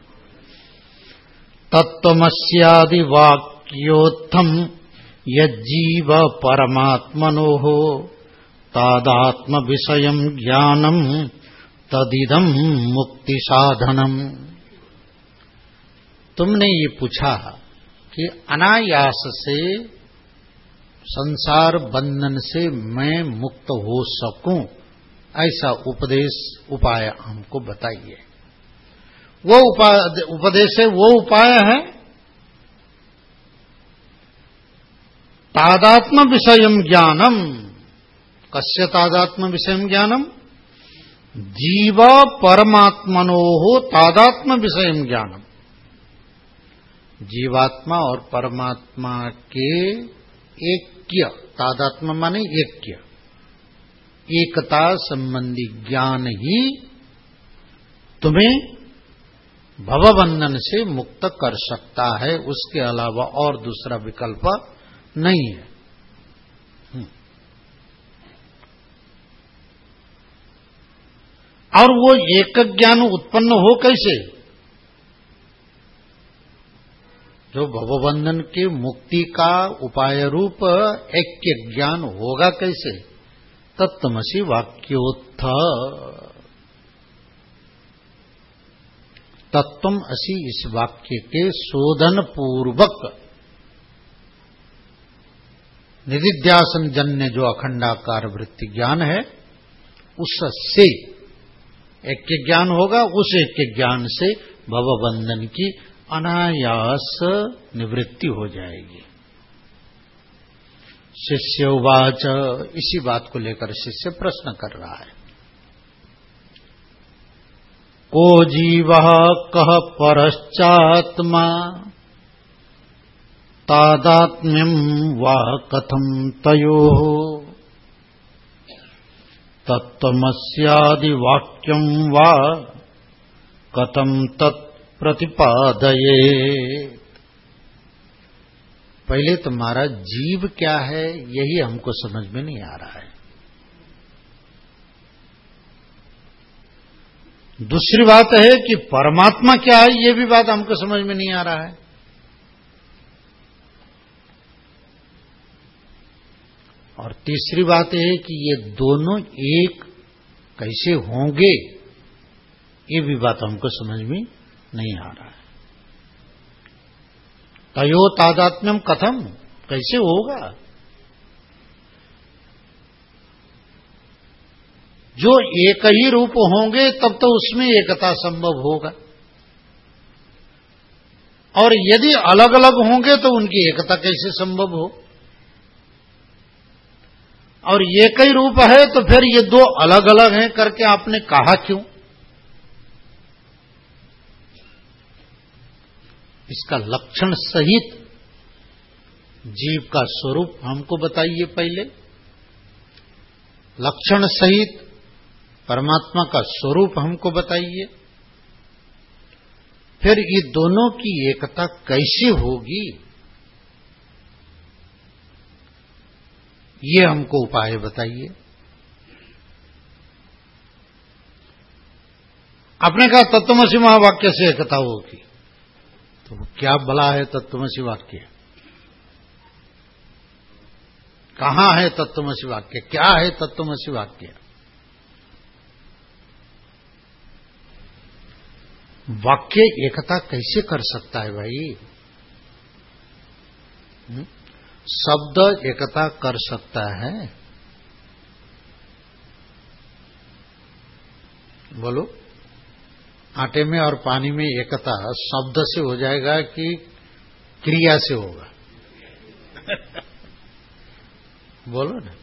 तत्त्वमस्यादि वाक्योत्थम यज्जीव परमात्मनोः तादात्म विषयम ज्ञानम तदिदम मुक्ति साधनम। तुमने ये पूछा कि अनायास से संसार बंधन से मैं मुक्त हो सकूं, ऐसा उपदेश उपाय हमको बताइए। वो उपदेश है, वो उपाय है तादात्म विषयम ज्ञानम। कस्य तादात्म विषयम ज्ञानम? जीव परमात्मनोः तादात्म विषयम ज्ञानम। जीवात्मा और परमात्मा के ऐक्य, तादात्म माने ऐक्य, एकता संबंधी ज्ञान ही तुम्हें भवबंधन से मुक्त कर सकता है, उसके अलावा और दूसरा विकल्प नहीं है। और वो एक ज्ञान उत्पन्न हो कैसे? जो भवबंधन के मुक्ति का उपाय रूप ऐक्य ज्ञान होगा कैसे? तत्त्वमसि वाक्योत्थ, तत्वम असि इस वाक्य के शोधन पूर्वक निदिध्यासन जन्य जो अखंडाकार वृत्ति ज्ञान है, उससे ऐक्य ज्ञान होगा। उस ऐक्य ज्ञान से भवबंधन की अनायास निवृत्ति हो जाएगी। शिष्य उवाच, इसी बात को लेकर शिष्य प्रश्न कर रहा है, को जीवः कः परश्चात्मा तादात्म्यं वा कथं तयोः तत्त्वमस्यादि वाक्यं वा कथं तत् प्रतिपादये। पहले तुम्हारा जीव क्या है यही हमको समझ में नहीं आ रहा है। दूसरी बात है कि परमात्मा क्या है, ये भी बात हमको समझ में नहीं आ रहा है। और तीसरी बात है कि ये दोनों एक कैसे होंगे, ये भी बात हमको समझ में नहीं आ रहा है। तयो तादात्म्यम कथम, कैसे होगा? जो एक ही रूप होंगे तब तो उसमें एकता संभव होगा, और यदि अलग अलग होंगे तो उनकी एकता कैसे संभव हो? और एक ही रूप है तो फिर ये दो अलग अलग हैं करके आपने कहा क्यों? इसका लक्षण सहित जीव का स्वरूप हमको बताइए पहले, लक्षण सहित परमात्मा का स्वरूप हमको बताइए, फिर ये दोनों की एकता कैसे होगी, ये हमको उपाय बताइए। आपने कहा तत्त्वमसि महावाक्य से एकता होगी, तो क्या भला है तत्त्वमसि वाक्य? कहां है तत्त्वमसि वाक्य? क्या है तत्त्वमसि वाक्य? वाक्य एकता कैसे कर सकता है भाई? शब्द एकता कर सकता है? बोलो, आटे में और पानी में एकता शब्द से हो जाएगा कि क्रिया से होगा? बोलो ना।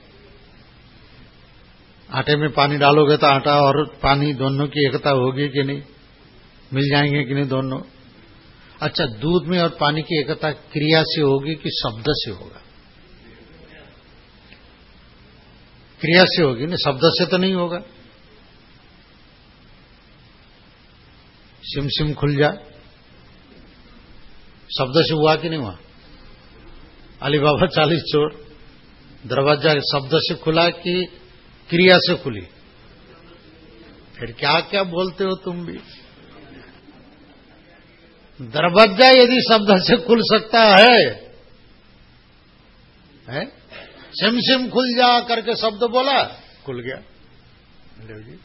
आटे में पानी डालोगे तो आटा और पानी दोनों की एकता होगी कि नहीं? मिल जाएंगे कि नहीं दोनों? अच्छा, दूध में और पानी की एकता क्रिया से होगी कि शब्द से होगा? क्रिया से होगी ना, शब्द से तो नहीं होगा। सिम सिम खुल जा, शब्द से हुआ कि नहीं हुआ? अली बाबा चालीस चोर, दरवाजा शब्द से खुला कि क्रिया से खुली? फिर क्या क्या बोलते हो तुम भी। दरवाजा यदि शब्द से खुल सकता है, है? सिम सिम खुल जा करके शब्द बोला, खुल गया। जी,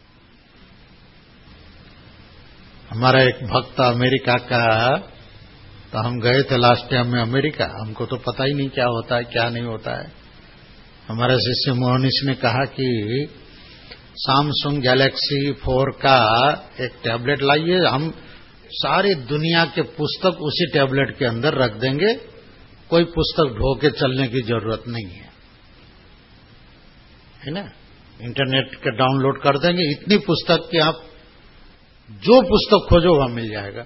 हमारा एक भक्त अमेरिका का, तो हम गए थे लास्ट टाइम में अमेरिका। हमको तो पता ही नहीं क्या होता है क्या नहीं होता है। हमारे शिष्य मोहनिश ने कहा कि सैमसंग गैलेक्सी फोर का एक टैबलेट लाइए, हम सारी दुनिया के पुस्तक उसी टैबलेट के अंदर रख देंगे, कोई पुस्तक ढो के चलने की जरूरत नहीं है, है ना। इंटरनेट के डाउनलोड कर देंगे, इतनी पुस्तक कि आप जो पुस्तक खोजो वहां मिल जाएगा।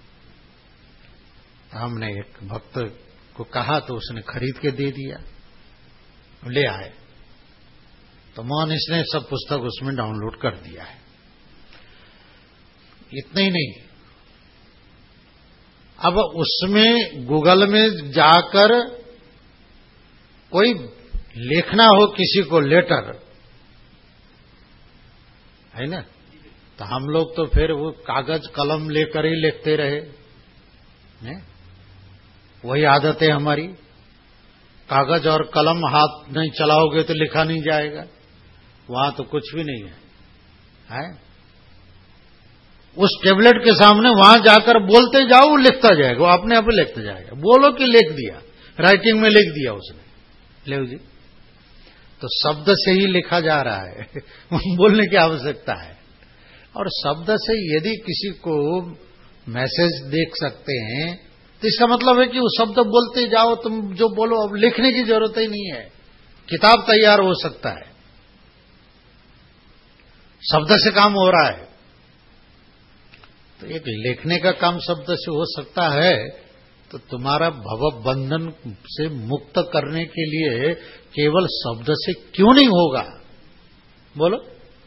हमने एक भक्त को कहा तो उसने खरीद के दे दिया, ले आए, तो मोहन इसने सब पुस्तक उसमें डाउनलोड कर दिया है। इतना ही नहीं, अब उसमें गूगल में जाकर कोई लिखना हो किसी को लेटर, है ना, तो हम लोग तो फिर वो कागज कलम लेकर ही लिखते रहे, ने? वही आदत है हमारी। कागज और कलम हाथ नहीं चलाओगे तो लिखा नहीं जाएगा, वहां तो कुछ भी नहीं है, है? उस टेबलेट के सामने वहां जाकर बोलते जाओ, वो लिखता जाएगा, वो अपने आप लिखता जाएगा। बोलो कि लिख दिया, राइटिंग में लिख दिया उसने, ले जी। तो शब्द से ही लिखा जा रहा है, बोलने की आवश्यकता है। और शब्द से यदि किसी को मैसेज देख सकते हैं तो इसका मतलब है कि वो शब्द बोलते जाओ, तुम जो बोलो, अब लिखने की जरूरत ही नहीं है, किताब तैयार हो सकता है, शब्द से काम हो रहा है। तो एक लिखने का काम शब्द से हो सकता है, तो तुम्हारा भव बंधन से मुक्त करने के लिए केवल शब्द से क्यों नहीं होगा? बोलो,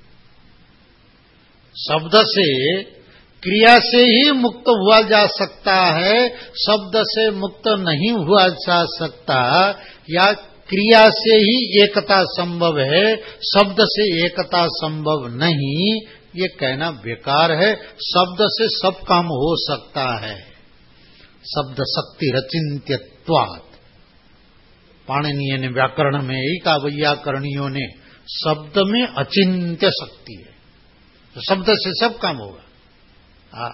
शब्द से, क्रिया से ही मुक्त हुआ जा सकता है, शब्द से मुक्त नहीं हुआ जा सकता, या क्रिया से ही एकता संभव है, शब्द से एकता संभव नहीं, ये कहना बेकार है। शब्द से सब काम हो सकता है। शब्द शक्ति रचिन्त्यत्वात्, पाणिनीय ने व्याकरण में, एक वैयाकरणियों ने, शब्द में अचिंत्य शक्ति है, तो शब्द से सब काम होगा। हाँ,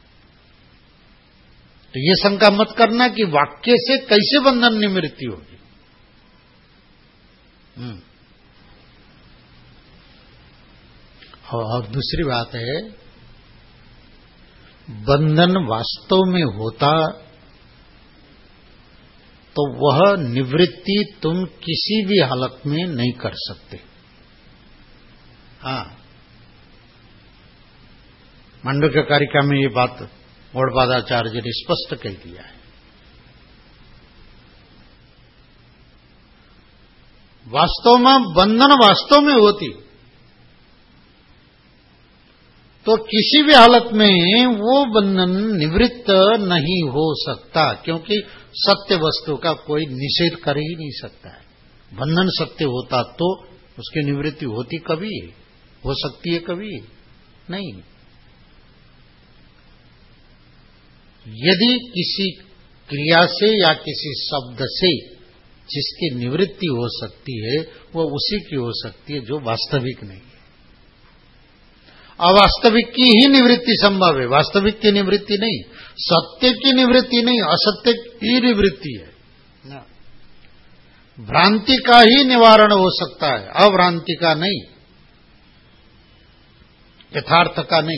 तो ये शंका मत करना कि वाक्य से कैसे बंधन निवृत्ति होगी। हम्म और दूसरी बात है, बंधन वास्तव में होता तो वह निवृत्ति तुम किसी भी हालत में नहीं कर सकते। हाँ, मांडव्य कारिका में ये बात गौड़पादाचार्य ने स्पष्ट कह दिया है। वास्तव में बंधन वास्तव में होती तो किसी भी हालत में वो बंधन निवृत्त नहीं हो सकता, क्योंकि सत्य वस्तु का कोई निषेध कर ही नहीं सकता है। बंधन सत्य होता तो उसकी निवृत्ति होती कभी, हो सकती है कभी नहीं। यदि किसी क्रिया से या किसी शब्द से जिसकी निवृत्ति हो सकती है, वह उसी की हो सकती है जो वास्तविक नहीं है। अवास्तविक की ही निवृत्ति संभव है, वास्तविक की निवृत्ति नहीं, सत्य की निवृत्ति नहीं, असत्य की निवृत्ति है। भ्रांति का ही निवारण हो सकता है, अभ्रांति का नहीं, यथार्थ का नहीं।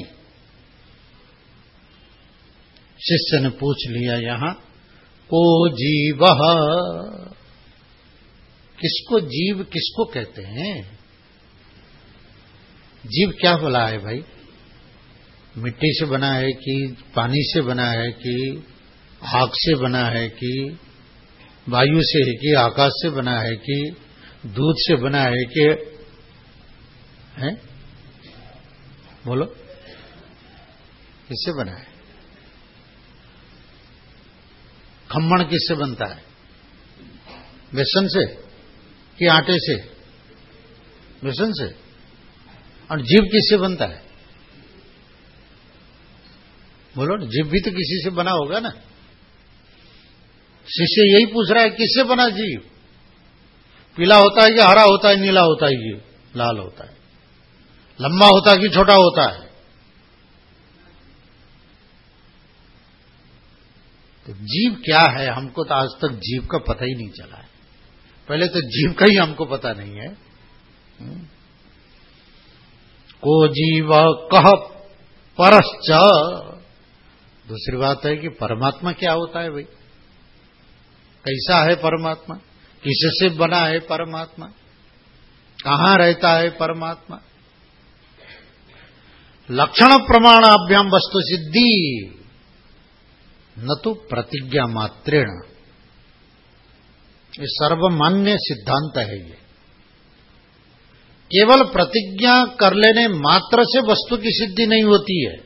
शिष्य ने पूछ लिया यहां, को जीव, किसको जीव किसको कहते हैं? जीव क्या बोला है भाई? मिट्टी से बना है कि पानी से बना है कि आग से बना है कि वायु से है कि आकाश से बना है कि दूध से बना है कि है? बोलो, किससे बना है? खम्मण किससे बनता है? बेसन से कि आटे से? बेसन से। और जीव किससे बनता है? बोलो ना, जीव भी तो किसी से बना होगा ना। शिष्य यही पूछ रहा है, किससे बना जीव? पीला होता है कि हरा होता है, नीला होता है कि लाल होता है, लंबा होता है कि छोटा होता है? तो जीव क्या है? हमको तो आज तक जीव का पता ही नहीं चला है। पहले तो जीव का ही हमको पता नहीं है। को जीव कह परश्च। दूसरी बात है कि परमात्मा क्या होता है भाई? कैसा है परमात्मा? किससे बना है परमात्मा? कहां रहता है परमात्मा? लक्षण प्रमाणाभ्याम वस्तु सिद्धि न तो प्रतिज्ञा मात्रेण। ये सर्वमान्य सिद्धांत है। ये केवल प्रतिज्ञा कर लेने मात्र से वस्तु की सिद्धि नहीं होती है।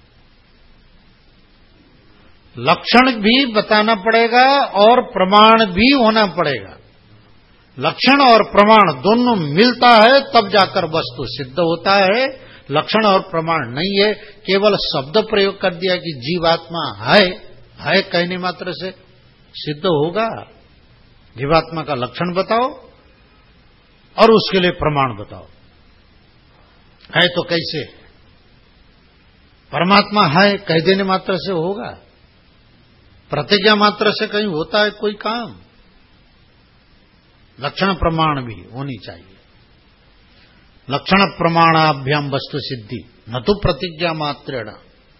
लक्षण भी बताना पड़ेगा और प्रमाण भी होना पड़ेगा। लक्षण और प्रमाण दोनों मिलता है तब जाकर वस्तु सिद्ध होता है। लक्षण और प्रमाण नहीं है, केवल शब्द प्रयोग कर दिया कि जीवात्मा है, है कहने मात्र से सिद्ध होगा? जीवात्मा का लक्षण बताओ और उसके लिए प्रमाण बताओ। है तो कैसे? परमात्मा है कह देने मात्र से होगा? प्रतिज्ञा मात्र से कहीं होता है कोई काम? लक्षण प्रमाण भी होनी चाहिए। लक्षण प्रमाणाभ्याम वस्तु सिद्धि न तो प्रतिज्ञा मात्रेण।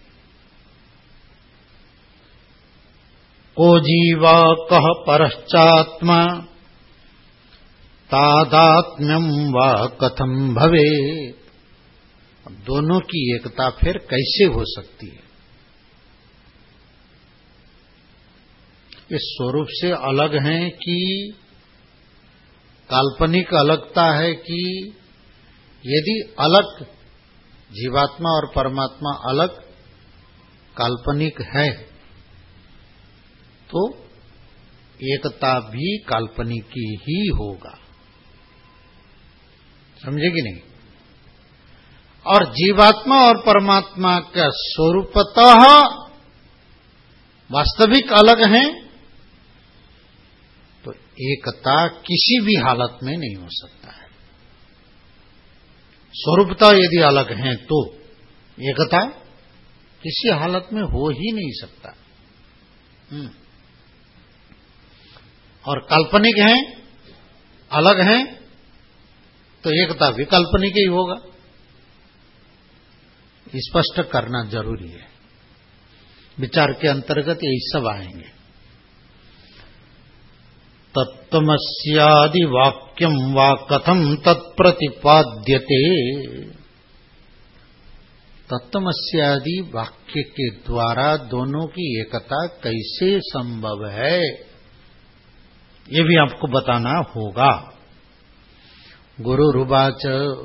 को जीवा कह परश्चात्मा तादात्म्यम वा कथम भवेत्। दोनों की एकता फिर कैसे हो सकती है? इस स्वरूप से अलग हैं कि काल्पनिक अलगता है? कि यदि अलग जीवात्मा और परमात्मा अलग काल्पनिक है तो एकता भी काल्पनिक ही होगा। समझे कि नहीं? और जीवात्मा और परमात्मा का स्वरूपतः वास्तविक अलग हैं तो एकता किसी भी हालत में नहीं हो सकता है। स्वरूपतः यदि अलग हैं तो एकता किसी हालत में हो ही नहीं सकता। और काल्पनिक हैं, अलग हैं तो एकता भी काल्पनिक ही होगा। स्पष्ट करना जरूरी है। विचार के अंतर्गत यही सब आएंगे। तत्त्वमस्यादि वाक्यम वा कथम तत्प्रतिपाद्यते। तत्त्वमस्यादि वाक्य के द्वारा दोनों की एकता कैसे संभव है, ये भी आपको बताना होगा। गुरुरुवाच,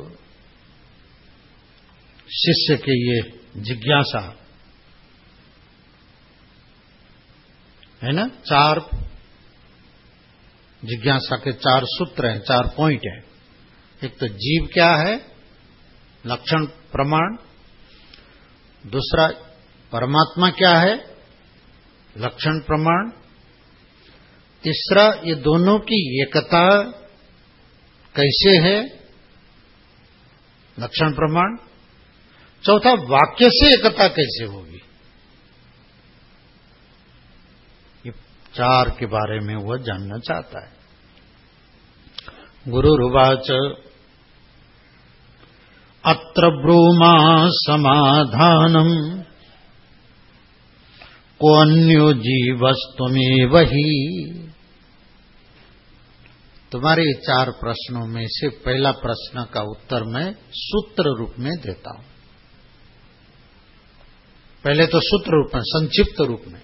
शिष्य के ये जिज्ञासा है ना। चार जिज्ञासा के चार सूत्र हैं, चार पॉइंट हैं। एक तो जीव क्या है, लक्षण प्रमाण। दूसरा परमात्मा क्या है, लक्षण प्रमाण। तीसरा ये दोनों की एकता कैसे है, लक्षण प्रमाण। चौथा वाक्य से एकता कैसे होगी। ये चार के बारे में वह जानना चाहता है। गुरुरुवाच अत्र ब्रूमा समाधानम कोऽन्यो जीवस्तुमेव हि। तुम्हारे चार प्रश्नों में से पहला प्रश्न का उत्तर मैं सूत्र रूप में देता हूं। पहले तो सूत्र रूप में, संक्षिप्त रूप में।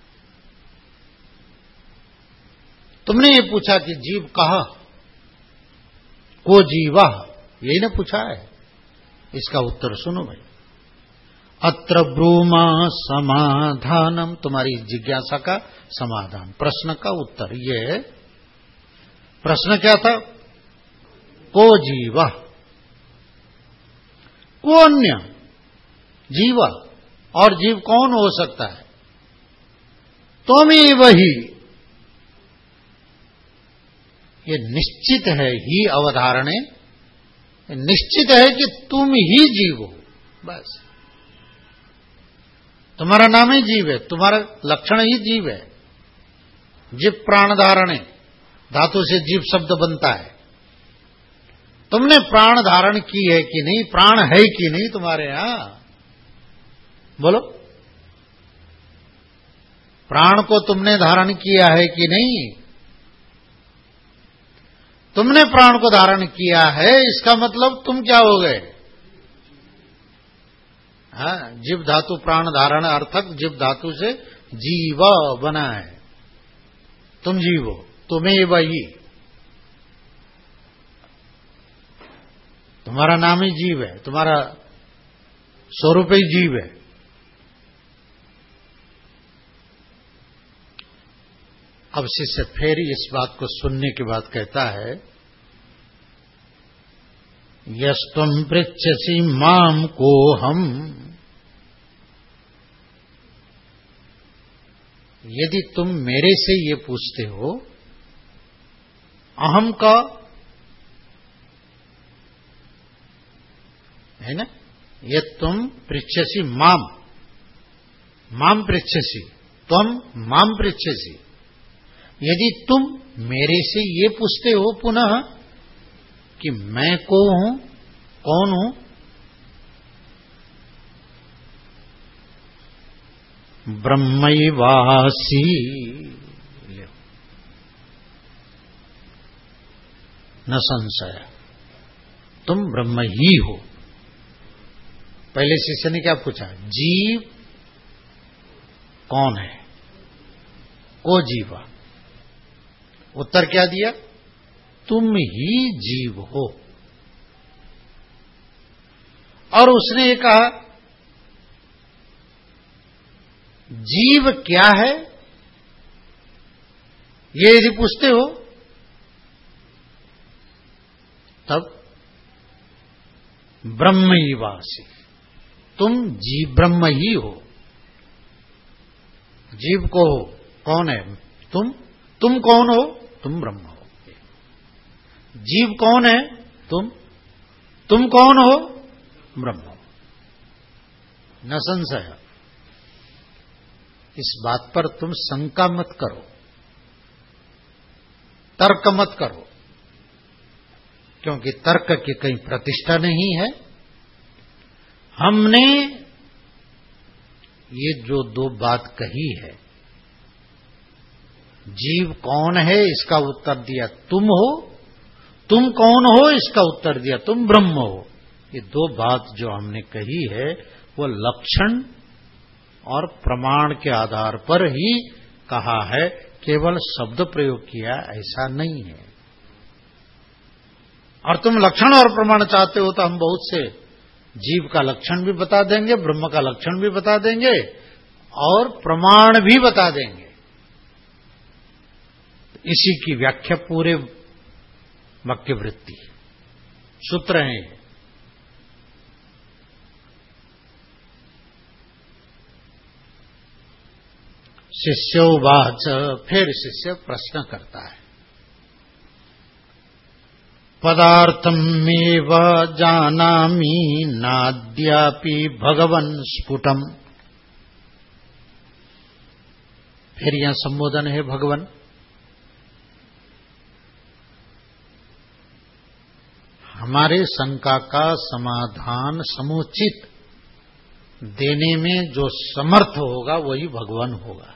तुमने ये पूछा कि जीव कहा, को जीवा, यही ना पूछा है। इसका उत्तर सुनो भाई। अत्र ब्रूमा समाधानम, तुम्हारी जिज्ञासा का समाधान, प्रश्न का उत्तर। ये प्रश्न क्या था? को जीवा, को अन्य जीवा, और जीव कौन हो सकता है? तुम वही। ये निश्चित है ही अवधारणे, निश्चित है कि तुम ही जीव हो। बस तुम्हारा नाम ही जीव है, तुम्हारा लक्षण ही जीव है। जीव प्राण धारण है, धातु से जीव शब्द बनता है। तुमने प्राण धारण की है कि नहीं? प्राण है कि नहीं तुम्हारे यहां? बोलो, प्राण को तुमने धारण किया है कि नहीं? तुमने प्राण को धारण किया है, इसका मतलब तुम क्या हो गए? हाँ, जीव धातु प्राण धारण अर्थक जीव धातु से जीव बना है। तुम जीव हो, तुम्हें वही, तुम्हारा नाम ही जीव है, तुम्हारा स्वरूप ही जीव है। अब शिष्य फिर इस बात को सुनने के बाद कहता है, यस्तुम पृच्छसि माम को हम, यदि तुम मेरे से ये पूछते हो अहम का, है ना? ये तुम पृच्छसि माम, माम पृच्छसि, तुम माम पृच्छसि, यदि तुम मेरे से ये पूछते हो पुनः कि मैं को हूं, कौन हूं, ब्रह्मैवासी, न संशय, तुम ब्रह्म ही हो। पहले शिष्य ने क्या पूछा? जीव कौन है? को जीवा। उत्तर क्या दिया? तुम ही जीव हो। और उसने ये कहा, जीव क्या है ये यदि पूछते हो तब ब्रह्मैवासी, तुम जीव ब्रह्म ही हो। जीव को हो, कौन है? तुम। तुम कौन हो? तुम ब्रह्म हो। जीव कौन है? तुम। तुम कौन हो? ब्रह्म हो। न संशय। इस बात पर तुम शंका मत करो, तर्क मत करो, क्योंकि तर्क की कहीं प्रतिष्ठा नहीं है। हमने ये जो दो बात कही है, जीव कौन है इसका उत्तर दिया तुम हो, तुम कौन हो इसका उत्तर दिया तुम ब्रह्म हो। ये दो बात जो हमने कही है वो लक्षण और प्रमाण के आधार पर ही कहा है, केवल शब्द प्रयोग किया ऐसा नहीं है। और तुम लक्षण और प्रमाण चाहते हो तो हम बहुत से जीव का लक्षण भी बता देंगे, ब्रह्म का लक्षण भी बता देंगे और प्रमाण भी बता देंगे। इसी की व्याख्या पूरे वाक्य वृत्ति सूत्र है। शिष्योवाच, फिर शिष्य प्रश्न करता है, पदार्थमेव जानामि नाद्यापि भगवन् स्फुटम्। फिर यहां संबोधन है भगवान। हमारे शंका का समाधान समुचित देने में जो समर्थ होगा वही भगवान होगा।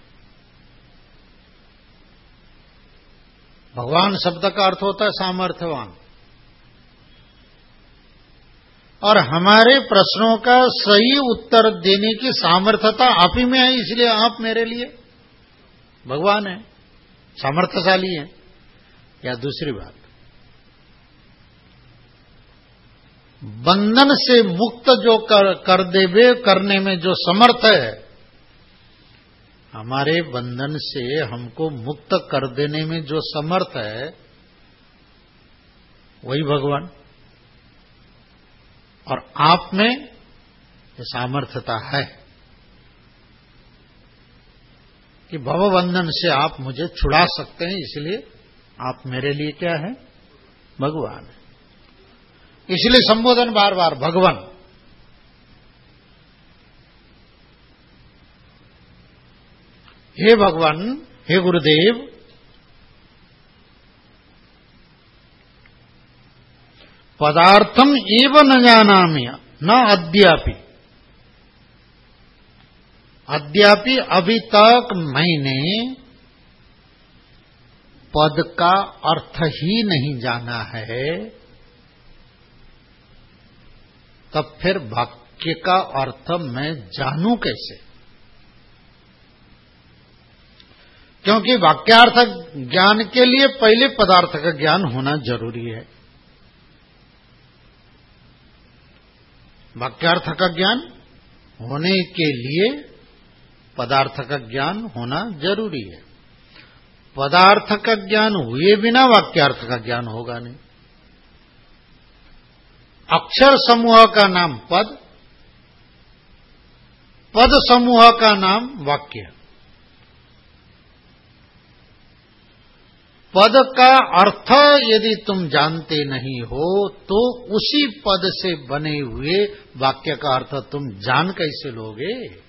भगवान शब्द का अर्थ होता है सामर्थ्यवान, और हमारे प्रश्नों का सही उत्तर देने की सामर्थ्यता आप ही में है, इसलिए आप मेरे लिए भगवान है, सामर्थ्यशाली है। या दूसरी बात, बंधन से मुक्त जो कर, कर देवे करने में जो समर्थ है, हमारे बंधन से हमको मुक्त कर देने में जो समर्थ है वही भगवान। और आप में ये सामर्थ्यता है कि भवबंधन से आप मुझे छुड़ा सकते हैं, इसलिए आप मेरे लिए क्या है? भगवान है। इसलिए संबोधन बार बार भगवान। हे भगवान, हे गुरुदेव, पदार्थम एव न जानामि न अद्यापि। अद्यापि अभी तक मैंने पद का अर्थ ही नहीं जाना है, तब फिर वाक्य का अर्थ मैं जानूं कैसे? क्योंकि वाक्यार्थ ज्ञान के लिए पहले पदार्थ का ज्ञान होना जरूरी है। वाक्यार्थ का ज्ञान होने के लिए पदार्थ का ज्ञान होना जरूरी है। पदार्थ का ज्ञान हुए बिना वाक्यार्थ का ज्ञान होगा नहीं। अक्षर समूह का नाम पद, पद समूह का नाम वाक्य। पद का अर्थ यदि तुम जानते नहीं हो तो उसी पद से बने हुए वाक्य का अर्थ तुम जान कैसे लोगे?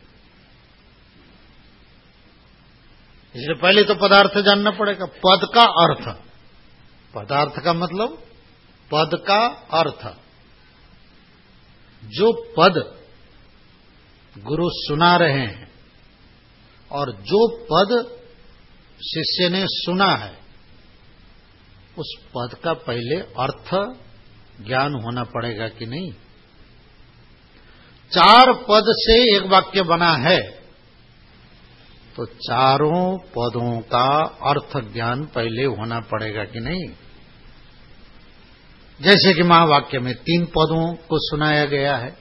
इसलिए पहले तो पदार्थ जानना पड़ेगा। पद का अर्थ, पदार्थ का मतलब पद का अर्थ। जो पद गुरु सुना रहे हैं और जो पद शिष्य ने सुना है, उस पद का पहले अर्थ ज्ञान होना पड़ेगा कि नहीं? चार पद से एक वाक्य बना है तो चारों पदों का अर्थ ज्ञान पहले होना पड़ेगा कि नहीं? जैसे कि महावाक्य में तीन पदों को सुनाया गया है।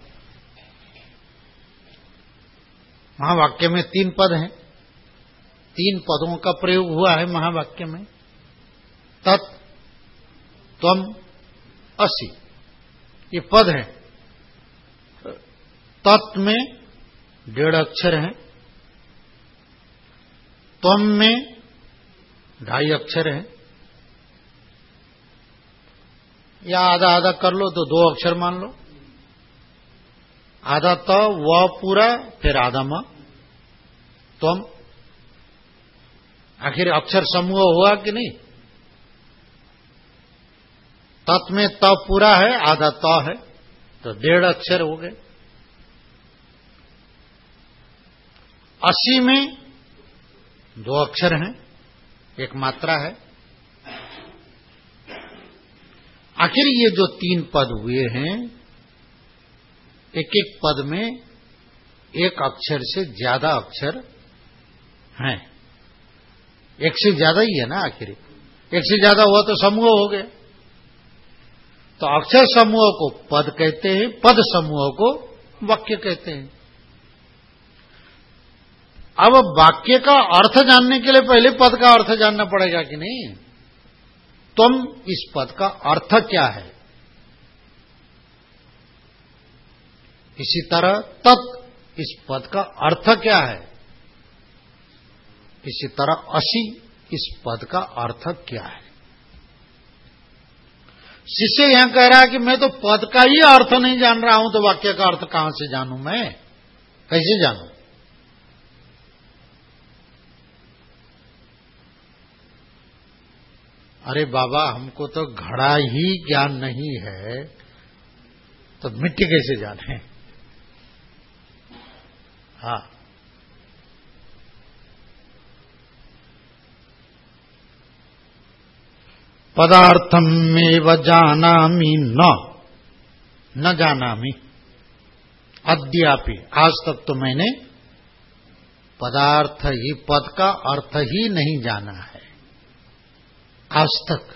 महावाक्य में तीन पद हैं, तीन पदों का प्रयोग हुआ है महावाक्य में। तत्, त्वम, असि, ये पद है। तत् में डेढ़ अक्षर हैं, त्वम में ढाई अक्षर हैं, या आधा आधा कर लो तो दो अक्षर मान लो। आधा त व पूरा, फिर आधा म, त्वम। आखिर अक्षर समूह हुआ कि नहीं? तत् में त पूरा है, आधा त है, तो डेढ़ अक्षर हो गए। अस्सी में दो अक्षर हैं, एक मात्रा है। आखिर ये जो तीन पद हुए हैं, एक एक पद में एक अक्षर से ज्यादा अक्षर हैं। एक से ज्यादा ही है ना, आखिर एक से ज्यादा हुआ तो समूह हो गए। तो अक्षर समूह को पद कहते हैं, पद समूह को वाक्य कहते हैं। अब वाक्य का अर्थ जानने के लिए पहले पद का अर्थ जानना पड़ेगा कि नहीं? तुम, इस पद का अर्थ क्या है? इसी तरह तत्, इस पद का अर्थ क्या है? इसी तरह असि, इस पद का अर्थ क्या है? शिष्य यहां कह रहा है कि मैं तो पद का ही अर्थ नहीं जान रहा हूं, तो वाक्य का अर्थ कहां से जानूं? मैं कैसे जानूं? अरे बाबा हमको तो घड़ा ही ज्ञान नहीं है तो मिट्टी कैसे जाने। हाँ, पदार्थम एव जानामि न न जानामि अद्यापि, आज तक तो मैंने पदार्थ ही, पद का अर्थ ही नहीं जाना है आज तक।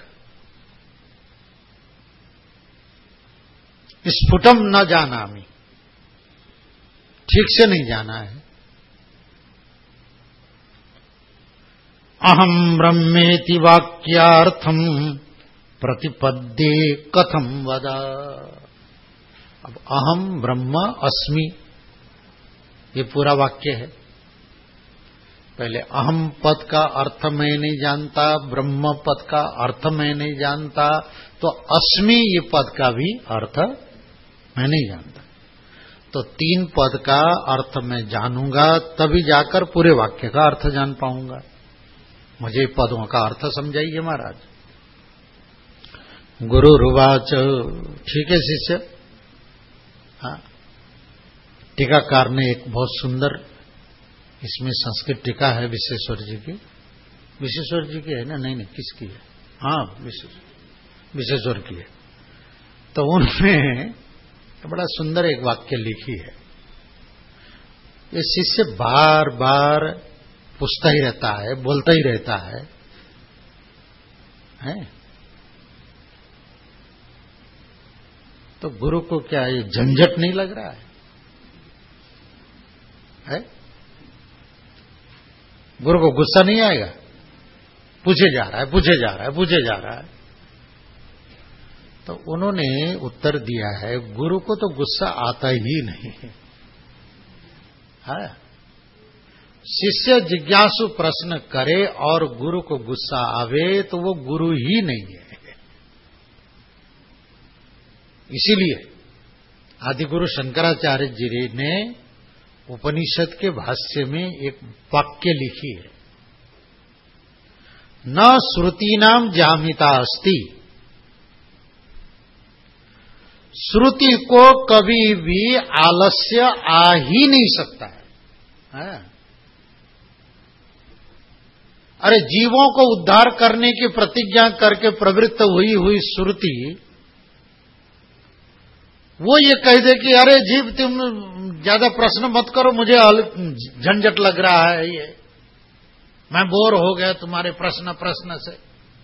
स्फुटम न जानामि, ठीक से नहीं जाना है। अहम ब्रह्मेति वाक्यार्थम प्रतिपद्ये कथम वद। अब अहम ब्रह्म अस्मि, ये पूरा वाक्य है। पहले अहम पद का अर्थ मैं नहीं जानता, ब्रह्म पद का अर्थ मैं नहीं जानता, तो अस्मि ये पद का भी अर्थ मैं नहीं जानता। तो तीन पद का अर्थ मैं जानूंगा तभी जाकर पूरे वाक्य का अर्थ जान पाऊंगा। मुझे पदों का अर्थ समझाइए महाराज। गुरु रुवाच, ठीक है शिष्य। हाँ, टीकाकार ने एक बहुत सुंदर इसमें संस्कृत टीका है विश्वेश्वर जी की। विश्वेश्वर जी की है ना? नहीं नहीं, किसकी है? हाँ, विश्वेश्वर की है। तो उन्होंने बड़ा सुंदर एक वाक्य लिखी है। ये शिष्य बार बार पूछता ही रहता है, बोलता ही रहता है, है? तो गुरु को क्या ये झंझट नहीं लग रहा है? है? गुरु को गुस्सा नहीं आएगा? पूछे जा रहा है, पूछे जा रहा है, पूछे जा रहा है। तो उन्होंने उत्तर दिया है, गुरु को तो गुस्सा आता ही नहीं है। शिष्य जिज्ञासु प्रश्न करे और गुरु को गुस्सा आवे तो वो गुरु ही नहीं है। इसीलिए आदिगुरु शंकराचार्य जी ने उपनिषद के भाष्य में एक वाक्य लिखी है, न श्रुतीनाम जामिता अस्ति। श्रुति को कभी भी आलस्य आ ही नहीं सकता है, है? अरे जीवों को उद्धार करने की प्रतिज्ञा करके प्रवृत्त हुई हुई श्रुति वो ये कह दे कि अरे जीव तुम ज्यादा प्रश्न मत करो, मुझे झंझट लग रहा है, ये मैं बोर हो गया तुम्हारे प्रश्न प्रश्न से,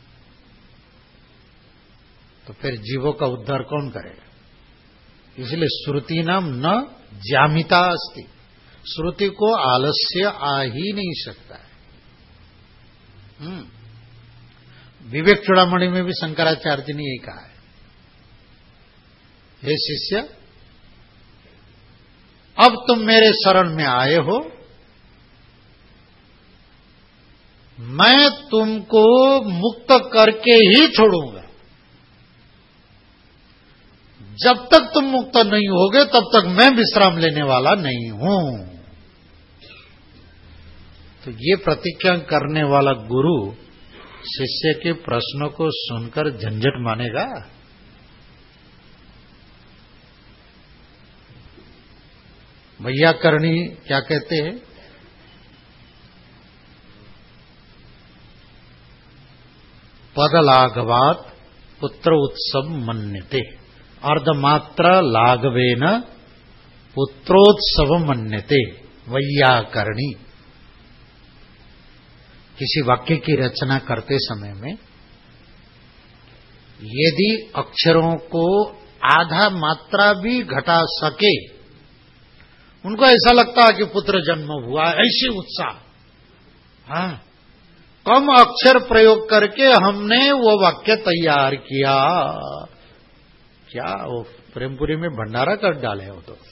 तो फिर जीवों का उद्धार कौन करेगा? इसलिए श्रुति नाम न जामिता अस्ति। श्रुति को आलस्य आ ही नहीं सकता है। विवेक चूड़ामणि में भी शंकराचार्य जी ने यही कहा है, हे शिष्य अब तुम मेरे शरण में आए हो, मैं तुमको मुक्त करके ही छोड़ूंगा। जब तक तुम मुक्त नहीं होगे तब तक मैं विश्राम लेने वाला नहीं हूं। तो ये प्रतिज्ञा करने वाला गुरु शिष्य के प्रश्नों को सुनकर झंझट मानेगा? वैयाकरणी क्या कहते हैं? पदलाघवात पुत्र उत्सव मन्यते, अर्धमात्र लाघवेन पुत्रोत्सव मन्यते। वैयाकरणी किसी वाक्य की रचना करते समय में यदि अक्षरों को आधा मात्रा भी घटा सके, उनको ऐसा लगता है कि पुत्र जन्म हुआ, ऐसी उत्साह, हाँ, कम अक्षर प्रयोग करके हमने वो वाक्य तैयार किया। क्या वो प्रेमपुरी में भंडारा कर डाले हो? तो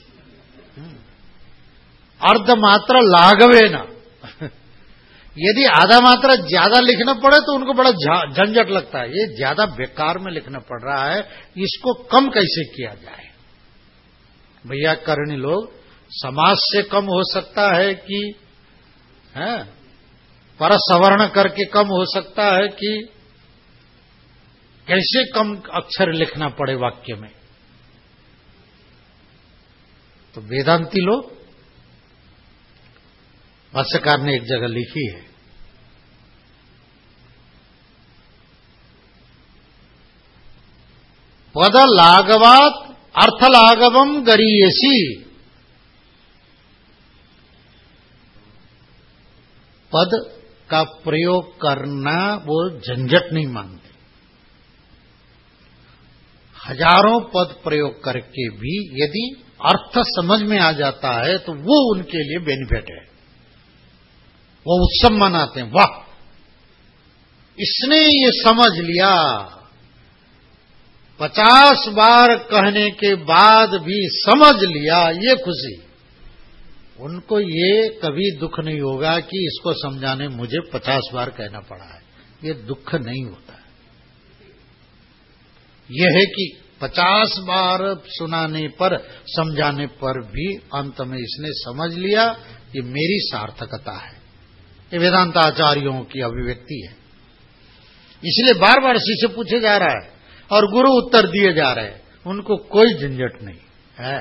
अर्धमात्रा लाघवे ना, यदि आधा मात्रा ज्यादा लिखना पड़े तो उनको बड़ा झंझट लगता है, ये ज्यादा बेकार में लिखना पड़ रहा है, इसको कम कैसे किया जाए। भैया करणी लोग समाज से कम हो सकता है कि है, पर सवर्ण करके कम हो सकता है कि कैसे कम अक्षर लिखना पड़े वाक्य में। तो वेदांती लोग, भाष्यकार ने एक जगह लिखी है, पद लाघवात अर्थ लाघवम गरीयसी। पद का प्रयोग करना वो झंझट नहीं मानते। हजारों पद प्रयोग करके भी यदि अर्थ समझ में आ जाता है तो वो उनके लिए बेनिफिट है। वो उत्सव मनाते हैं, वाह इसने ये समझ लिया। पचास बार कहने के बाद भी समझ लिया, ये खुशी। उनको ये कभी दुख नहीं होगा कि इसको समझाने मुझे पचास बार कहना पड़ा है, ये दुख नहीं होता है। यह है कि पचास बार सुनाने पर, समझाने पर भी अंत में इसने समझ लिया, ये मेरी सार्थकता है। ये वेदांत आचार्यों की अभिव्यक्ति है। इसलिए बार बार शिष्य पूछे जा रहा है और गुरु उत्तर दिए जा रहे हैं, उनको कोई झंझट नहीं है।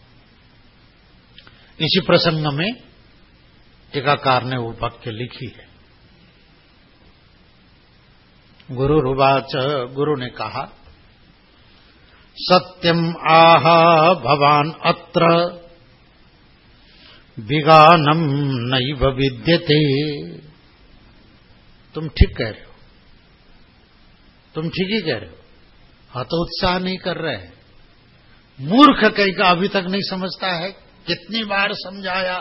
इसी प्रसंग में टीकाकार ने वो वाक्य लिखी है। गुरु रुवाच, गुरु ने कहा, सत्यम आह भवान अत्र विगानम नैव विद्यते। तुम ठीक कह रहे हो, तुम ठीक ही कह रहे हो। हतोत्साह नहीं कर रहे हैं। मूर्ख कहीं का अभी तक नहीं समझता है, कितनी बार समझाया।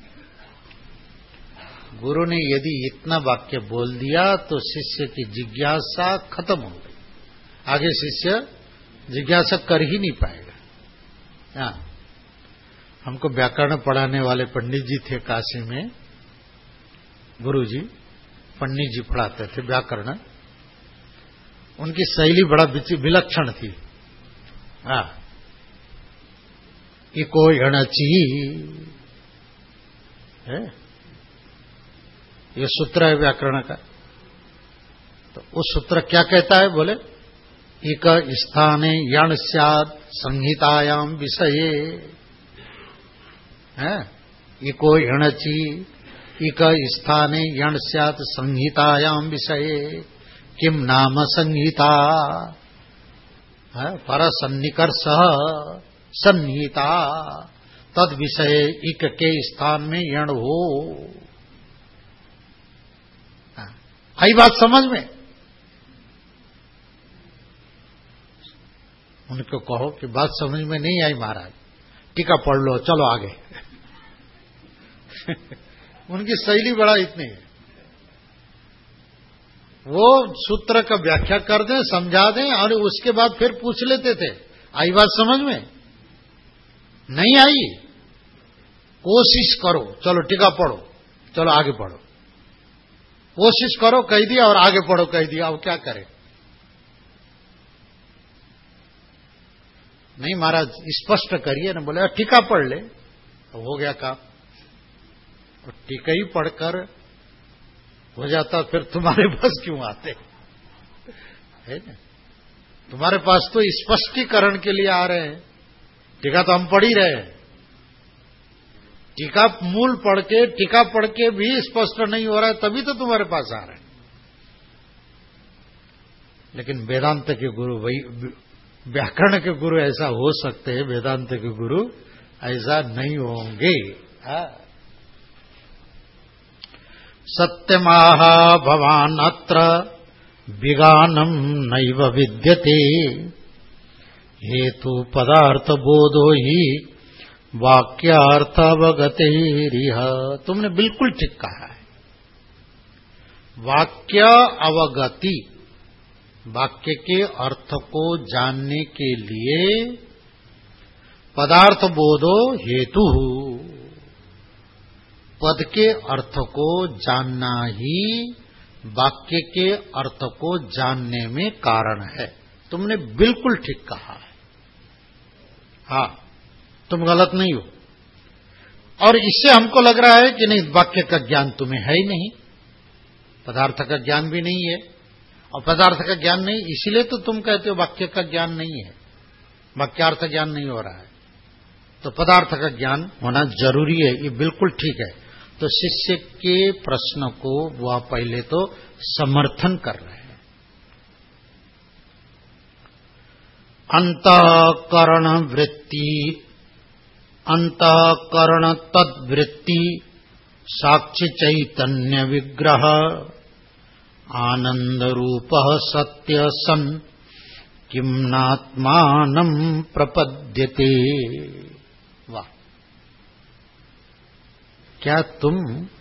गुरु ने यदि इतना वाक्य बोल दिया तो शिष्य की जिज्ञासा खत्म हो गई। आगे शिष्य जिज्ञासा कर ही नहीं पाएगा। हाँ, हमको व्याकरण पढ़ाने वाले पंडित जी थे काशी में, गुरु जी पंडित जी पढ़ाते थे व्याकरण। उनकी शैली बड़ा विलक्षण थी। हाँ, इको यणची है, ये सूत्र है व्याकरण का। तो उस सूत्र क्या कहता है, बोले इक स्थाने यण स्यात् संहितायाम विषये है। इको यणची इक स्थाने यण स्यात् संहितायाम विषये किम नाम संहिता है। पर सन्निकर्ष सन्निहिता तद विषय इक के स्थान में यण हो। आई बात समझ में? उनको कहो कि बात समझ में नहीं आई महाराज, टीका पढ़ लो, चलो आगे। उनकी शैली बड़ा इतनी है, वो सूत्र का व्याख्या कर दें, समझा दें और उसके बाद फिर पूछ लेते थे, आई बात समझ में? नहीं आई, कोशिश करो, चलो टीका पढ़ो, चलो आगे पढ़ो। कोशिश करो कह दिया और आगे पढ़ो कह दिया, अब क्या करें? नहीं महाराज स्पष्ट करिए ना। बोले टीका पढ़ ले, तो हो गया काम। तो टीका ही पढ़कर हो जाता, फिर तुम्हारे पास क्यों आते है ना? तुम्हारे पास तो स्पष्टीकरण के लिए आ रहे हैं, टीका तो हम पढ़ ही रहे हैं। टीका मूल पढ़ के, टीका पढ़ के भी स्पष्ट नहीं हो रहा है, तभी तो तुम्हारे पास आ रहे हैं। लेकिन वेदांत के गुरु, वही व्याकरण के गुरु ऐसा हो सकते हैं, वेदांत के गुरु ऐसा नहीं होंगे। सत्यमाह भवान अत्र विगानम नैव विद्यते हेतु पदार्थ बोधो ही वाक्यार्थावगतिरिह। तुमने बिल्कुल ठीक कहा है। वाक्य अवगति, वाक्य के अर्थ को जानने के लिए पदार्थ बोधो हेतु, पद के अर्थ को जानना ही वाक्य के अर्थ को जानने में कारण है। तुमने बिल्कुल ठीक कहा है। हाँ, तुम गलत नहीं हो। और इससे हमको लग रहा है कि नहीं, वाक्य का ज्ञान तुम्हें है ही नहीं, पदार्थ का ज्ञान भी नहीं है और पदार्थ का ज्ञान नहीं, इसीलिए तो तुम कहते हो वाक्य का ज्ञान नहीं है, वाक्यार्थ ज्ञान नहीं हो रहा है। तो पदार्थ का ज्ञान होना जरूरी है, ये बिल्कुल ठीक है। तो शिष्य के प्रश्न को वह पहले तो समर्थन कर रहे हैं। अंतःकरण वृत्ति, अंतःकरण तद्वृत्ति साक्षी चैतन्य विग्रह आनंद रूप सत्य सन किम नात्मानं प्रपद्यते। वाह, क्या तुम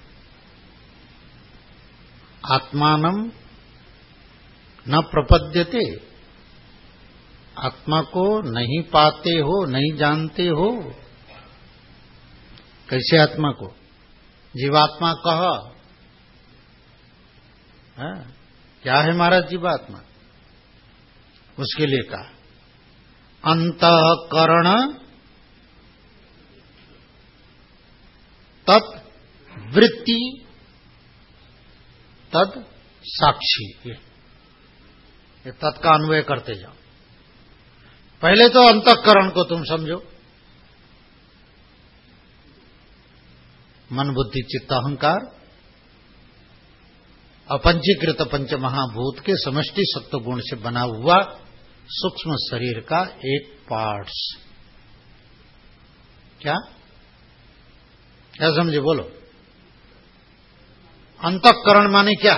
आत्मानं न प्रपद्यते, आत्मा को नहीं पाते हो, नहीं जानते हो? कैसे आत्मा को? जीवात्मा कह, हाँ, क्या है महाराज जीवात्मा? उसके लिए कहा अंतःकरण तत् वृत्ति तद साक्षी। ये, ये तत् का अन्वय करते जाओ। पहले तो अंतःकरण को तुम समझो, मन बुद्धि चित्त अहंकार अपंचीकृत पंच महाभूत के समष्टि सत्व गुण से बना हुआ सूक्ष्म शरीर का एक पार्ट्स। क्या क्या समझे? बोलो। अंतःकरण माने क्या?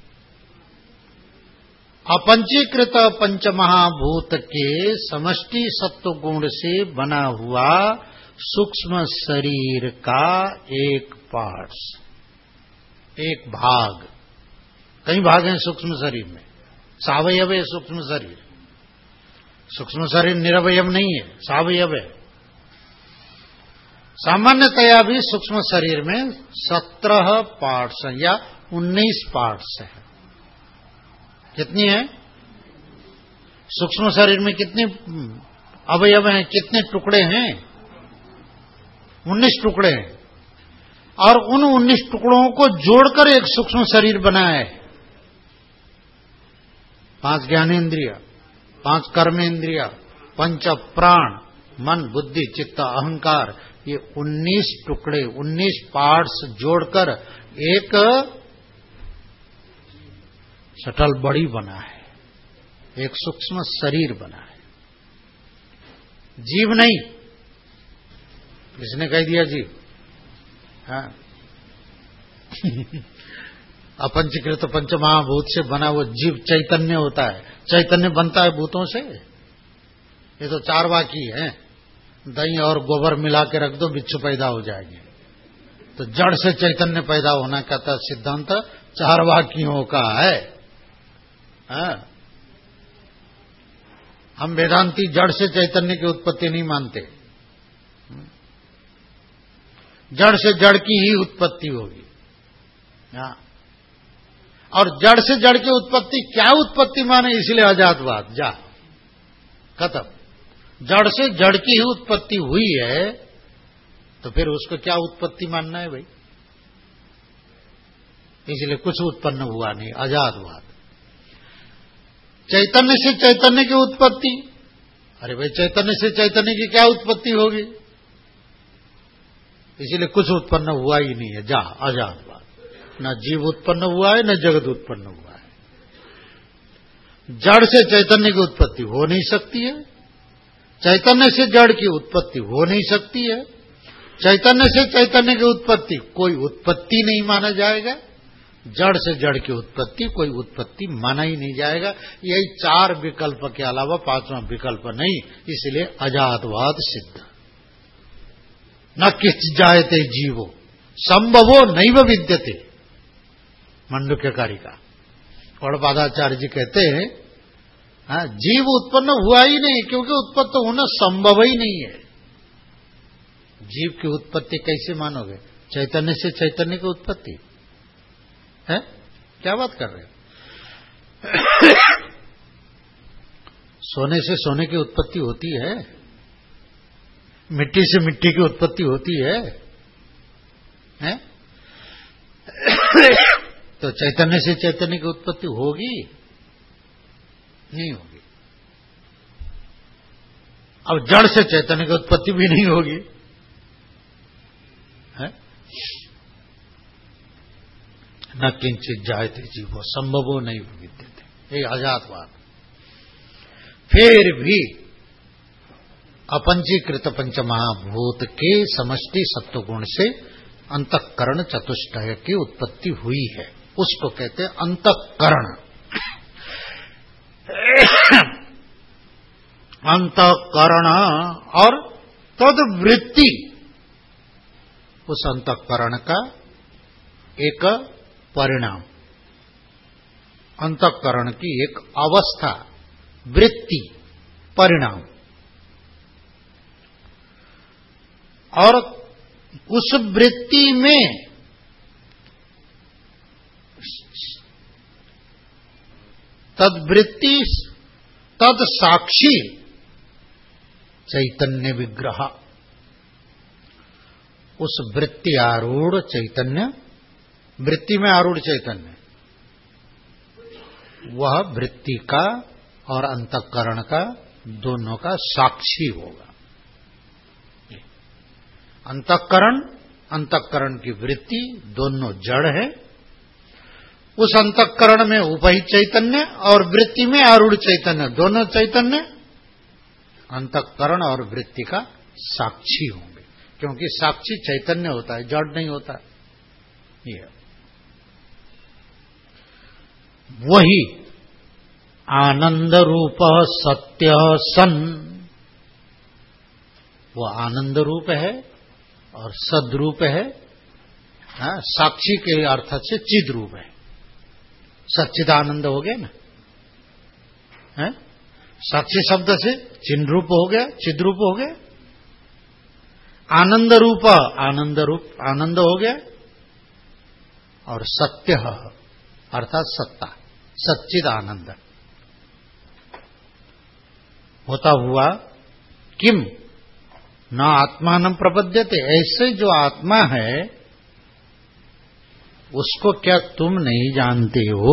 अपंचीकृत पंच महाभूत के समष्टि सत्व गुण से बना हुआ सूक्ष्म शरीर का एक पार्ट्स, एक भाग। कई भाग हैं सूक्ष्म शरीर में, सावयव है सूक्ष्म शरीर। सूक्ष्म शरीर निरवयव नहीं है, सावयव है। सामान्यतया भी सूक्ष्म शरीर में सत्रह पार्ट्स हैं या उन्नीस पार्ट्स हैं। कितनी है? सूक्ष्म शरीर में कितने अवयव हैं, कितने टुकड़े हैं? उन्नीस टुकड़े हैं। और उन उन्नीस टुकड़ों को जोड़कर एक सूक्ष्म शरीर बना है। पांच ज्ञानेन्द्रिय, पांच कर्मेंद्रिय, पंच प्राण, मन बुद्धि चित्त अहंकार, ये उन्नीस टुकड़े, उन्नीस पार्ट्स जोड़कर एक सटल बॉडी बना है, एक सूक्ष्म शरीर बना है। जीव नहीं, किसने कह दिया जीव? हाँ अपंचीकृत पंच महाभूत से बना वो जीव चैतन्य होता है। चैतन्य बनता है भूतों से? ये तो चार वाकी है, दही और गोबर मिला के रख दो बिच्छू पैदा हो जाएंगे। तो जड़ से चैतन्य पैदा होना कहता सिद्धांत चार वाकियों का है। हाँ? हम वेदांती जड़ से चैतन्य की उत्पत्ति नहीं मानते। जड़ से जड़ की ही उत्पत्ति होगी। हाँ? और जड़ से जड़ की उत्पत्ति क्या उत्पत्ति माने? इसलिए अजातवाद जा खत्म। जड़ से जड़ की ही उत्पत्ति हुई है तो फिर उसको क्या उत्पत्ति मानना है भाई? इसलिए कुछ उत्पन्न हुआ नहीं, अजातवाद। चैतन्य से चैतन्य की उत्पत्ति, अरे भाई चैतन्य से चैतन्य की क्या उत्पत्ति होगी? इसलिए कुछ उत्पन्न हुआ ही नहीं है, जा अजातवाद। न जीव उत्पन्न हुआ है न जगत उत्पन्न हुआ है। जड़ से चैतन्य की उत्पत्ति हो नहीं सकती है, चैतन्य से जड़ की उत्पत्ति हो नहीं सकती है, चैतन्य से चैतन्य की उत्पत्ति कोई उत्पत्ति नहीं माना जाएगा, जड़ से जड़ की उत्पत्ति कोई उत्पत्ति माना ही नहीं जाएगा। यही चार विकल्प के अलावा पांचवा विकल्प नहीं, इसलिए अजातवाद सिद्ध। न किच जायते जीवो संभवो नैव विद्यते, मंडूक्यकारिका। गौड़पादाचार्य जी कहते हैं हाँ, जीव उत्पन्न हुआ ही नहीं क्योंकि उत्पन्न होना संभव ही नहीं है। जीव की उत्पत्ति कैसे मानोगे? चैतन्य से चैतन्य की उत्पत्ति है? क्या बात कर रहे हो? सोने से सोने की उत्पत्ति होती है, मिट्टी से मिट्टी की उत्पत्ति होती है, है? तो चैतन्य से चैतन्य की उत्पत्ति होगी? नहीं होगी। अब जड़ से चैतन्य की उत्पत्ति भी नहीं होगी, है? न किंचित जायते जीवो संभवो नहीं विद्यते, ये अजातवाद। फिर भी अपंचीकृत पंचमहाभूत के समष्टि सत्वगुण से अंतःकरण चतुष्टय की उत्पत्ति हुई है, उसको कहते हैं अंतःकरण। अंतःकरण और तद्वृत्ति, उस अंतःकरण का एक परिणाम, अंतःकरण की एक अवस्था, वृत्ति, परिणाम, और उस वृत्ति में तद्वृत्ति तद साक्षी चैतन्य विग्रह, उस वृत्ति आरूढ़ चैतन्य, वृत्ति में आरूढ़ चैतन्य, वह वृत्ति का और अंतःकरण का दोनों का साक्षी होगा। अंतःकरण, अंतःकरण की वृत्ति दोनों जड़ है, उस अंतःकरण में उपहित चैतन्य और वृत्ति में आरूढ़ चैतन्य, दोनों चैतन्य अंतःकरण और वृत्ति का साक्षी होंगे, क्योंकि साक्षी चैतन्य होता है, जड़ नहीं होता। ये वही आनंद रूप सत्य सन, वो आनंद रूप है और सद्रूप है। हाँ, साक्षी के अर्थ से चिद रूप है, सच्चिदानंद हो गया ना, है? साक्षी शब्द से चिन्ह रूप हो गया, चिद रूप हो गया। आनंद रूप, आनंद रूप आनंद हो गया, और सत्य अर्थात सत्ता, सच्चिद आनंद होता हुआ किम न आत्मान प्रपद्यते, ऐसे जो आत्मा है उसको क्या तुम नहीं जानते हो?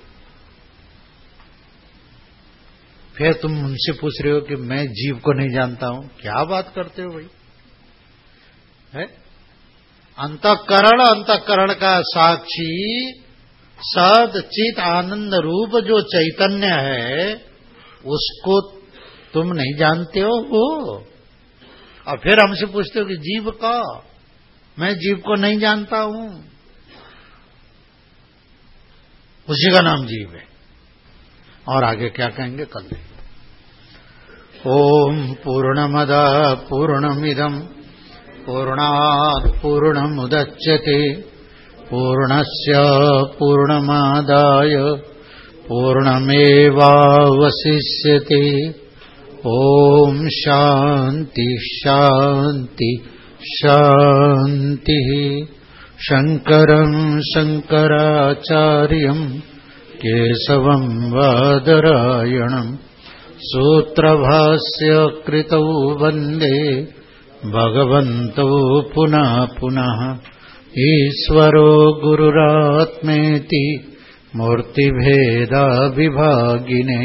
फिर तुम उनसे पूछ रहे हो कि मैं जीव को नहीं जानता हूं, क्या बात करते हो भाई? है अंतःकरण, अंतःकरण का साक्षी सद चित आनंद रूप जो चैतन्य है उसको तुम नहीं जानते हो, हो? और फिर हमसे पूछते हो कि जीव का, मैं जीव को नहीं जानता हूं, उसी का नाम जीव है। और आगे क्या कहेंगे कल देखेंगे। ओम पूर्णमद पूर्णमिदं पूर्णात् पूर्णमुदच्यते पूर्णस्य पूर्णमादाय पूर्णमेवावशिष्यते। ओम शांति शांति शांति। शंकरं शंकराचार्यं केशवं बादरायणं सूत्रभाष्य कृतौ वन्दे भगवन्तौ पुनः पुनः। ईश्वरो गुरुरात्मेति मूर्तिभेदा विभागिने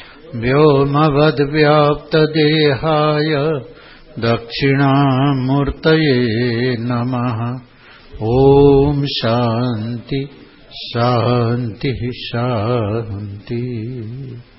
व्योमवद्व्याप्तदेहाय दक्षिणामूर्तये नमः। ओम शांति शांति शांति।